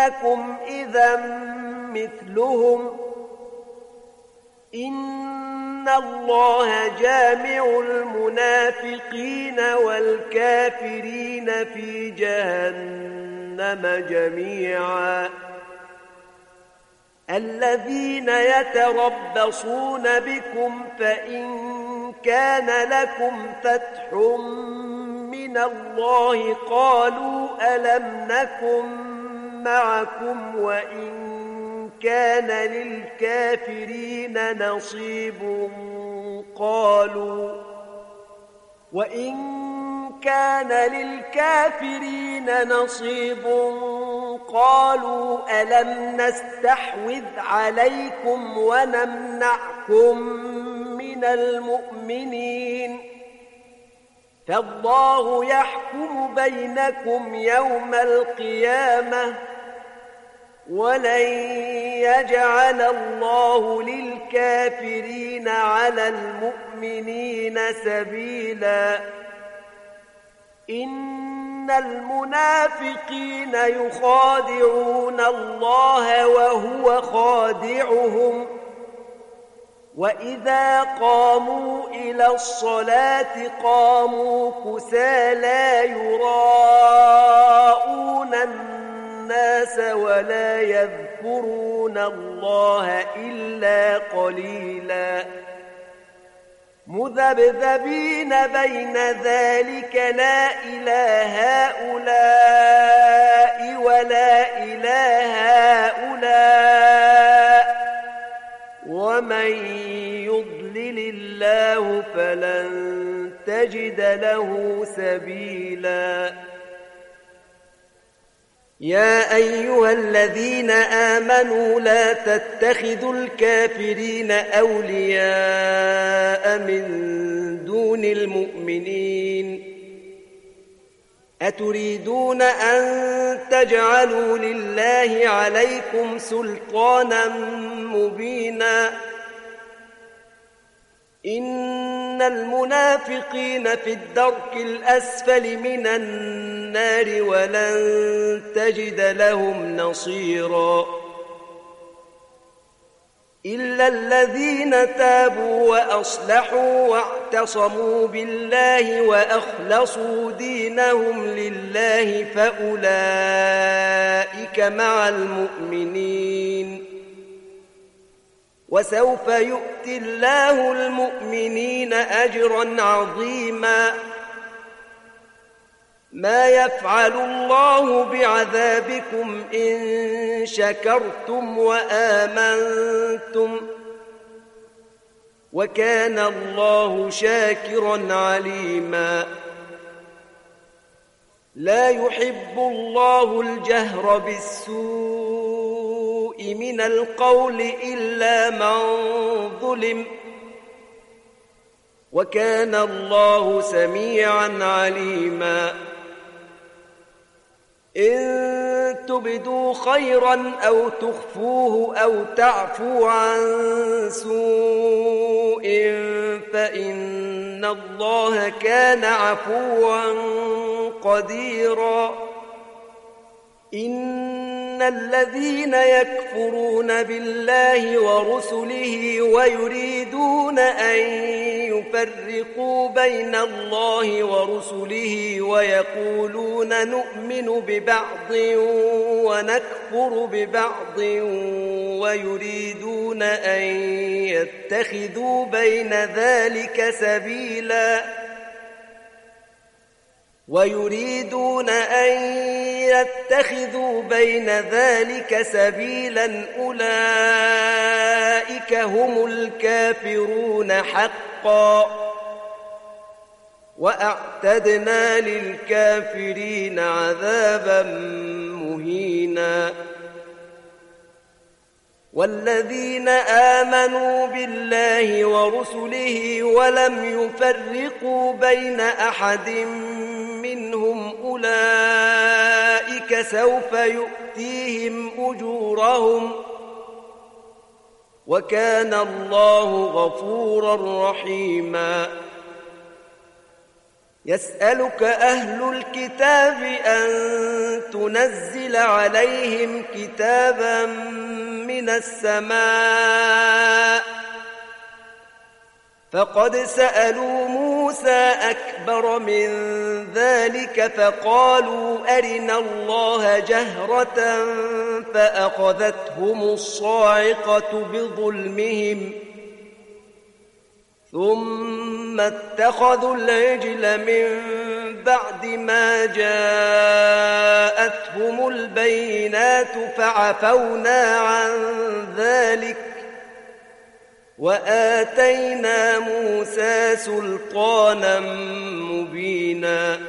إنكم إذا مثلهم إن الله جامع المنافقين والكافرين في جهنم جميعا الذين يتربصون بكم فإن كان لكم فتح من الله قالوا ألم نكن معكم وإن كان للكافرين نصيب قالوا وإن كان للكافرين نصيب قالوا ألم نستحوذ عليكم ونمنعكم من المؤمنين فالله يحكم بينكم يوم القيامة ولن يجعل الله للكافرين على المؤمنين سبيلا إن المنافقين يخادعون الله وهو خادعهم وإذا قاموا إلى الصلاة قاموا كسالى يراءون الناس ولا يذكرون الله إلا قليلا مذبذبين بين ذلك لا إله هؤلاء ولا إله هؤلاء ومن يضلل الله فلن تجد له سبيلا يا أيها الذين آمنوا لا تتخذوا الكافرين أولياء من دون المؤمنين أتريدون أن تجعلوا لله عليكم سلطانا مبينا إن المنافقين في الدرك الأسفل من النار ولن تجد لهم نصيرا إلا الذين تابوا وأصلحوا واعتصموا بالله وأخلصوا دينهم لله فأولئك مع المؤمنين وسوف يؤتي الله المؤمنين أجرا عظيما ما يفعل الله بعذابكم إن شكرتم وآمنتم وكان الله شاكرا عليما لا يحب الله الجهر بالسوء من القول إلا من ظلم وكان الله سميعا عليما إن تبدوا خيرا أو تخفوه أو تعفو عن سوء فإن الله كان عفوا قديرا إن الذين يكفرون بالله ورسله ويريدون أن يفرقوا بين الله ورسله ويقولون نؤمن ببعض ونكفر ببعض ويريدون أن يتخذوا بين ذلك سبيلا ويريدون أن يتخذوا بين ذلك سبيلا أولئك هم الكافرون حقا وأعتدنا للكافرين عذابا مهينا والذين آمنوا بالله ورسله ولم يفرقوا بين أحد منهم أولئك سوف يؤتيهم أجورهم وكان الله غفورا رحيما يسألك أهل الكتاب أن تنزل عليهم كتابا من السماء فقد سألوا موسى أكبر من ذلك فقالوا أرنا الله جهرة فأخذتهم الصاعقة بظلمهم ثم اتخذوا العجل من بعد ما جاءتهم البينات فعفونا عن ذلك وآتينا موسى سلطانا مبينا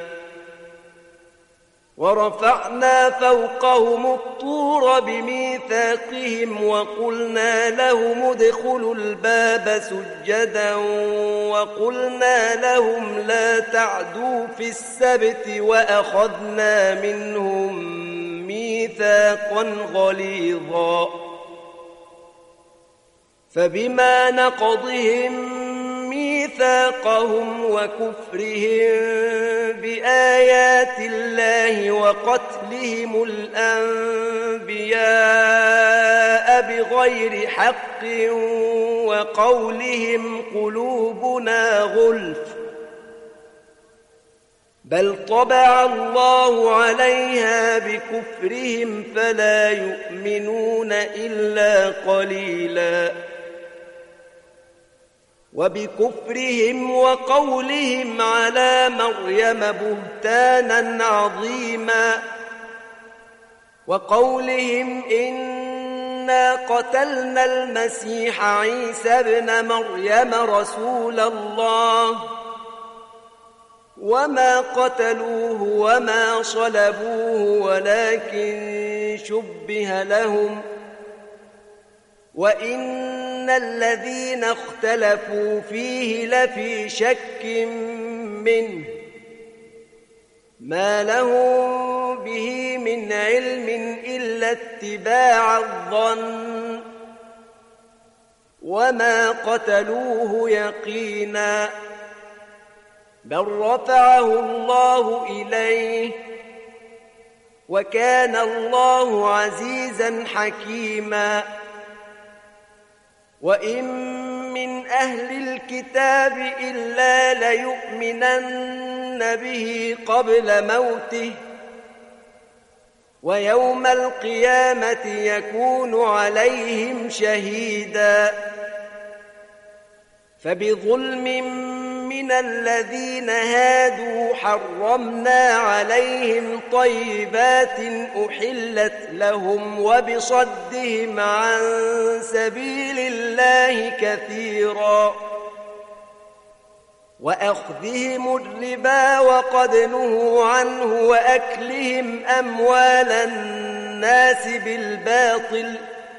ورفعنا فوقهم الطور بميثاقهم وقلنا لهم ادخلوا الباب سجدا وقلنا لهم لا تعدوا في السبت وأخذنا منهم ميثاقا غليظا فبما نقضهم ميثاقهم وكفرهم بآيات الله وقتلهم الأنبياء بغير حق وقولهم قلوبنا غلف بل طبع الله عليها بكفرهم فلا يؤمنون إلا قليلا وبكفرهم وقولهم على مريم بهتانا عظيما وقولهم إنا قتلنا المسيح عيسى ابن مريم رسول الله وما قتلوه وما صلبوه ولكن شبه لهم وإن الذين اختلفوا فيه لفي شك منه ما لهم به من علم إلا اتباع الظن وما قتلوه يقينا بل رفعه الله إليه وكان الله عزيزا حكيما وإن من أهل الكتاب إلا ليؤمنن به قبل موته ويوم القيامة يكون عليهم شهيدا فبظلم من الذين هادوا حرمنا عليهم طيبات أحلت لهم وبصدهم عن سبيل الله كثيرا وأخذهم الربا وقد نهوا عنه وأكلهم أموال الناس بالباطل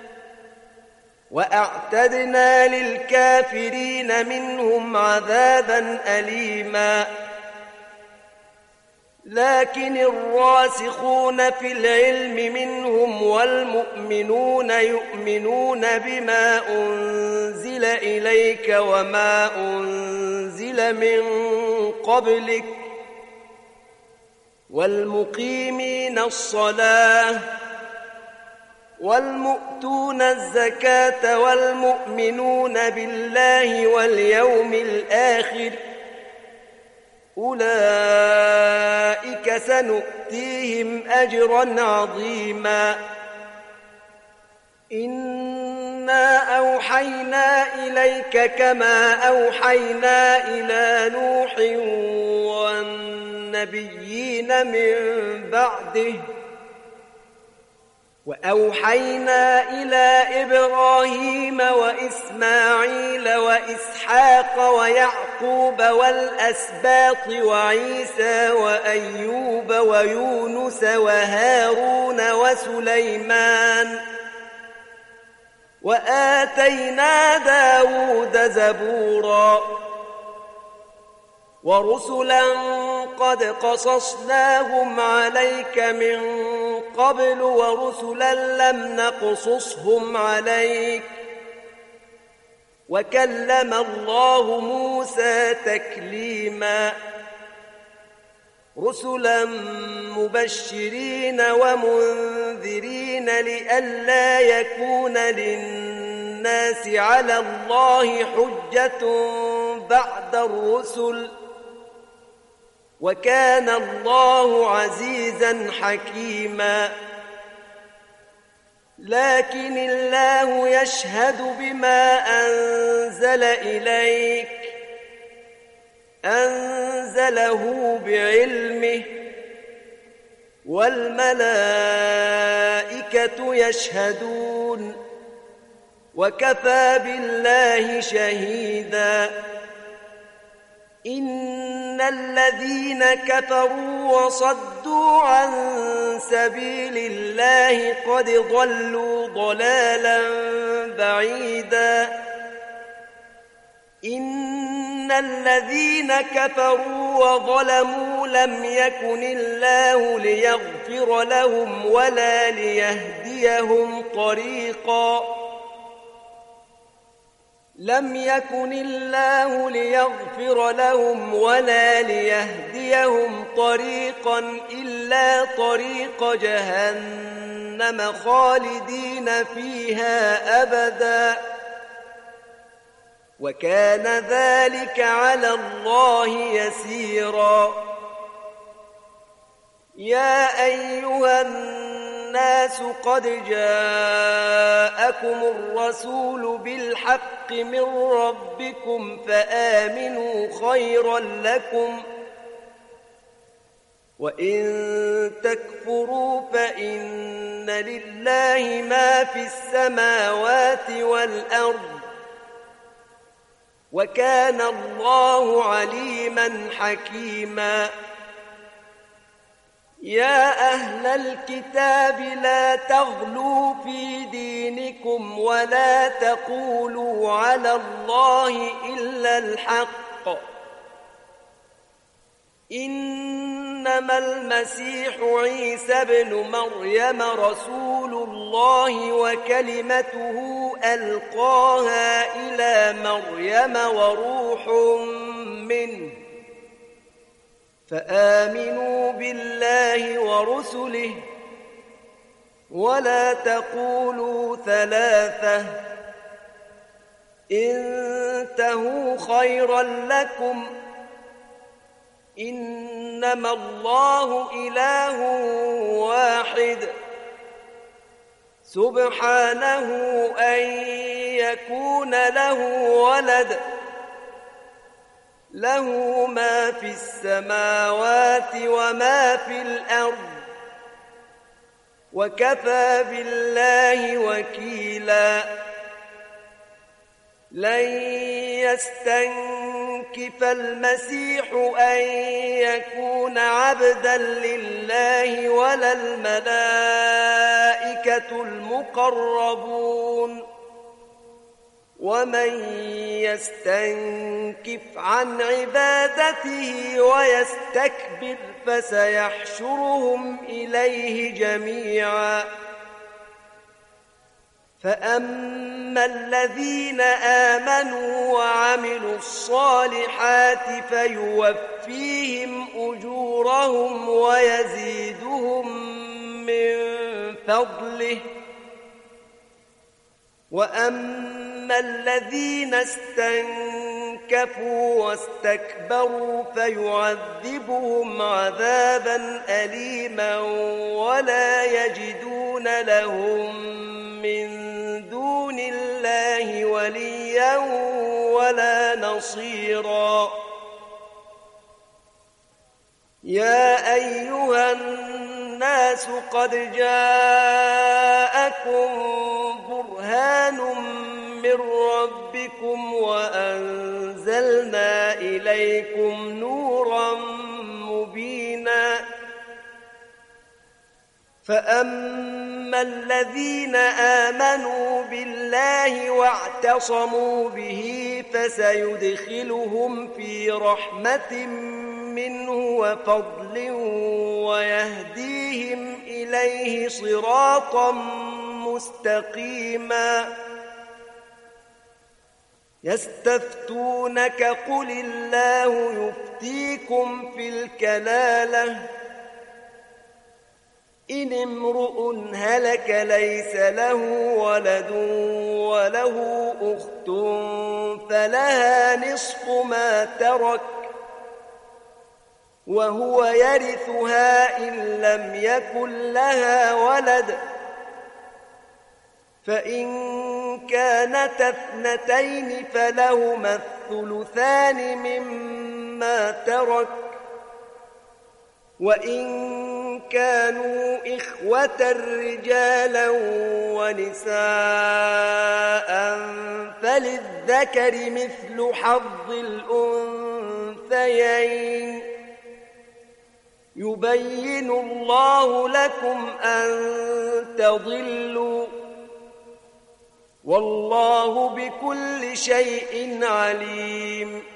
وأعتدنا للكافرين منهم عذابا أليما لكن الراسخون في العلم منهم والمؤمنون يؤمنون بما أنزل إليك وما أنزل من قبلك والمقيمين الصلاة والمؤتون الزكاة والمؤمنون بالله واليوم الآخر أولئك سنؤتيهم أجرا عظيما إنا أوحينا إليك كما أوحينا إلى نوح والنبيين من بعده وأوحينا إلى إبراهيم وإسماعيل وإسحاق ويعقوب والأسباط وعيسى وأيوب ويونس وهارون وسليمان وآتينا داود زبورا ورسلا قد قصصناهم عليك من قبل ورسلا لم نقصصهم عليك وكلم الله موسى تكليما رسلا مبشرين ومنذرين لئلا يكون للناس على الله حجة بعد الرسل وكان الله عزيزا حكيما لكن الله يشهد بما أنزل إليك أنزله بعلمه والملائكة يشهدون وكفى بالله شهيدا إن الذين كفروا وصدوا عن سبيل الله قد ضلوا ضلالا بعيدا إن الذين كفروا وظلموا لم يكن الله ليغفر لهم ولا ليهديهم طريقا لم يكن الله ليغفر لهم ولا ليهديهم طريقا إلا طريق جهنم خالدين فيها أبدا وكان ذلك على الله يسيرا يا أيها الناس قد جاءكم الرسول بالحق من ربكم فآمنوا خيرا لكم وإن تكفروا فإن لله ما في السماوات والأرض وكان الله عليما حكيما يا أهل الكتاب لا تغلوا في دينكم ولا تقولوا على الله إلا الحق إنما المسيح عيسى بن مريم رسول الله وكلمته ألقاها إلى مريم وروح منه فآمنوا بالله ورسله ولا تقولوا ثلاثة انتهوا خيرا لكم إنما الله إله واحد سبحانه أن يكون له ولد له ما في السماوات وما في الأرض وكفى بالله وكيلا لن يستنكف المسيح أن يكون عبدا لله ولا الملائكة المقربون ومن يستنكف عن عبادته ويستكبر فسيحشرهم إليه جميعا فأما الذين آمنوا وعملوا الصالحات فيوفيهم أجورهم ويزيدهم من فضله وأما الذين استنكفوا واستكبروا فيعذبهم عذابا أليما ولا يجدون لهم من دون الله وليا ولا نصيرا يا أيها الناس قد جاءكم برهان من ربكم وأنزلنا إليكم نورا مبينا فأما الذين آمنوا بالله واعتصموا به فسيدخلهم في رحمة منه وفضل ويهديهم إليه صراطا مستقيما يستفتونك قل الله يفتيكم في الكلالة إن امرؤ هلك ليس له ولد وله أخت فلها نصف ما ترك وهو يرثها إن لم يكن لها ولد فإن كانتا اثنتين فلهما الثلثان مما ترك وإن كانوا إخوة رجالا ونساء فللذكر مثل حظ الأنثيين يبين الله لكم أن تضلوا والله بكل شيء عليم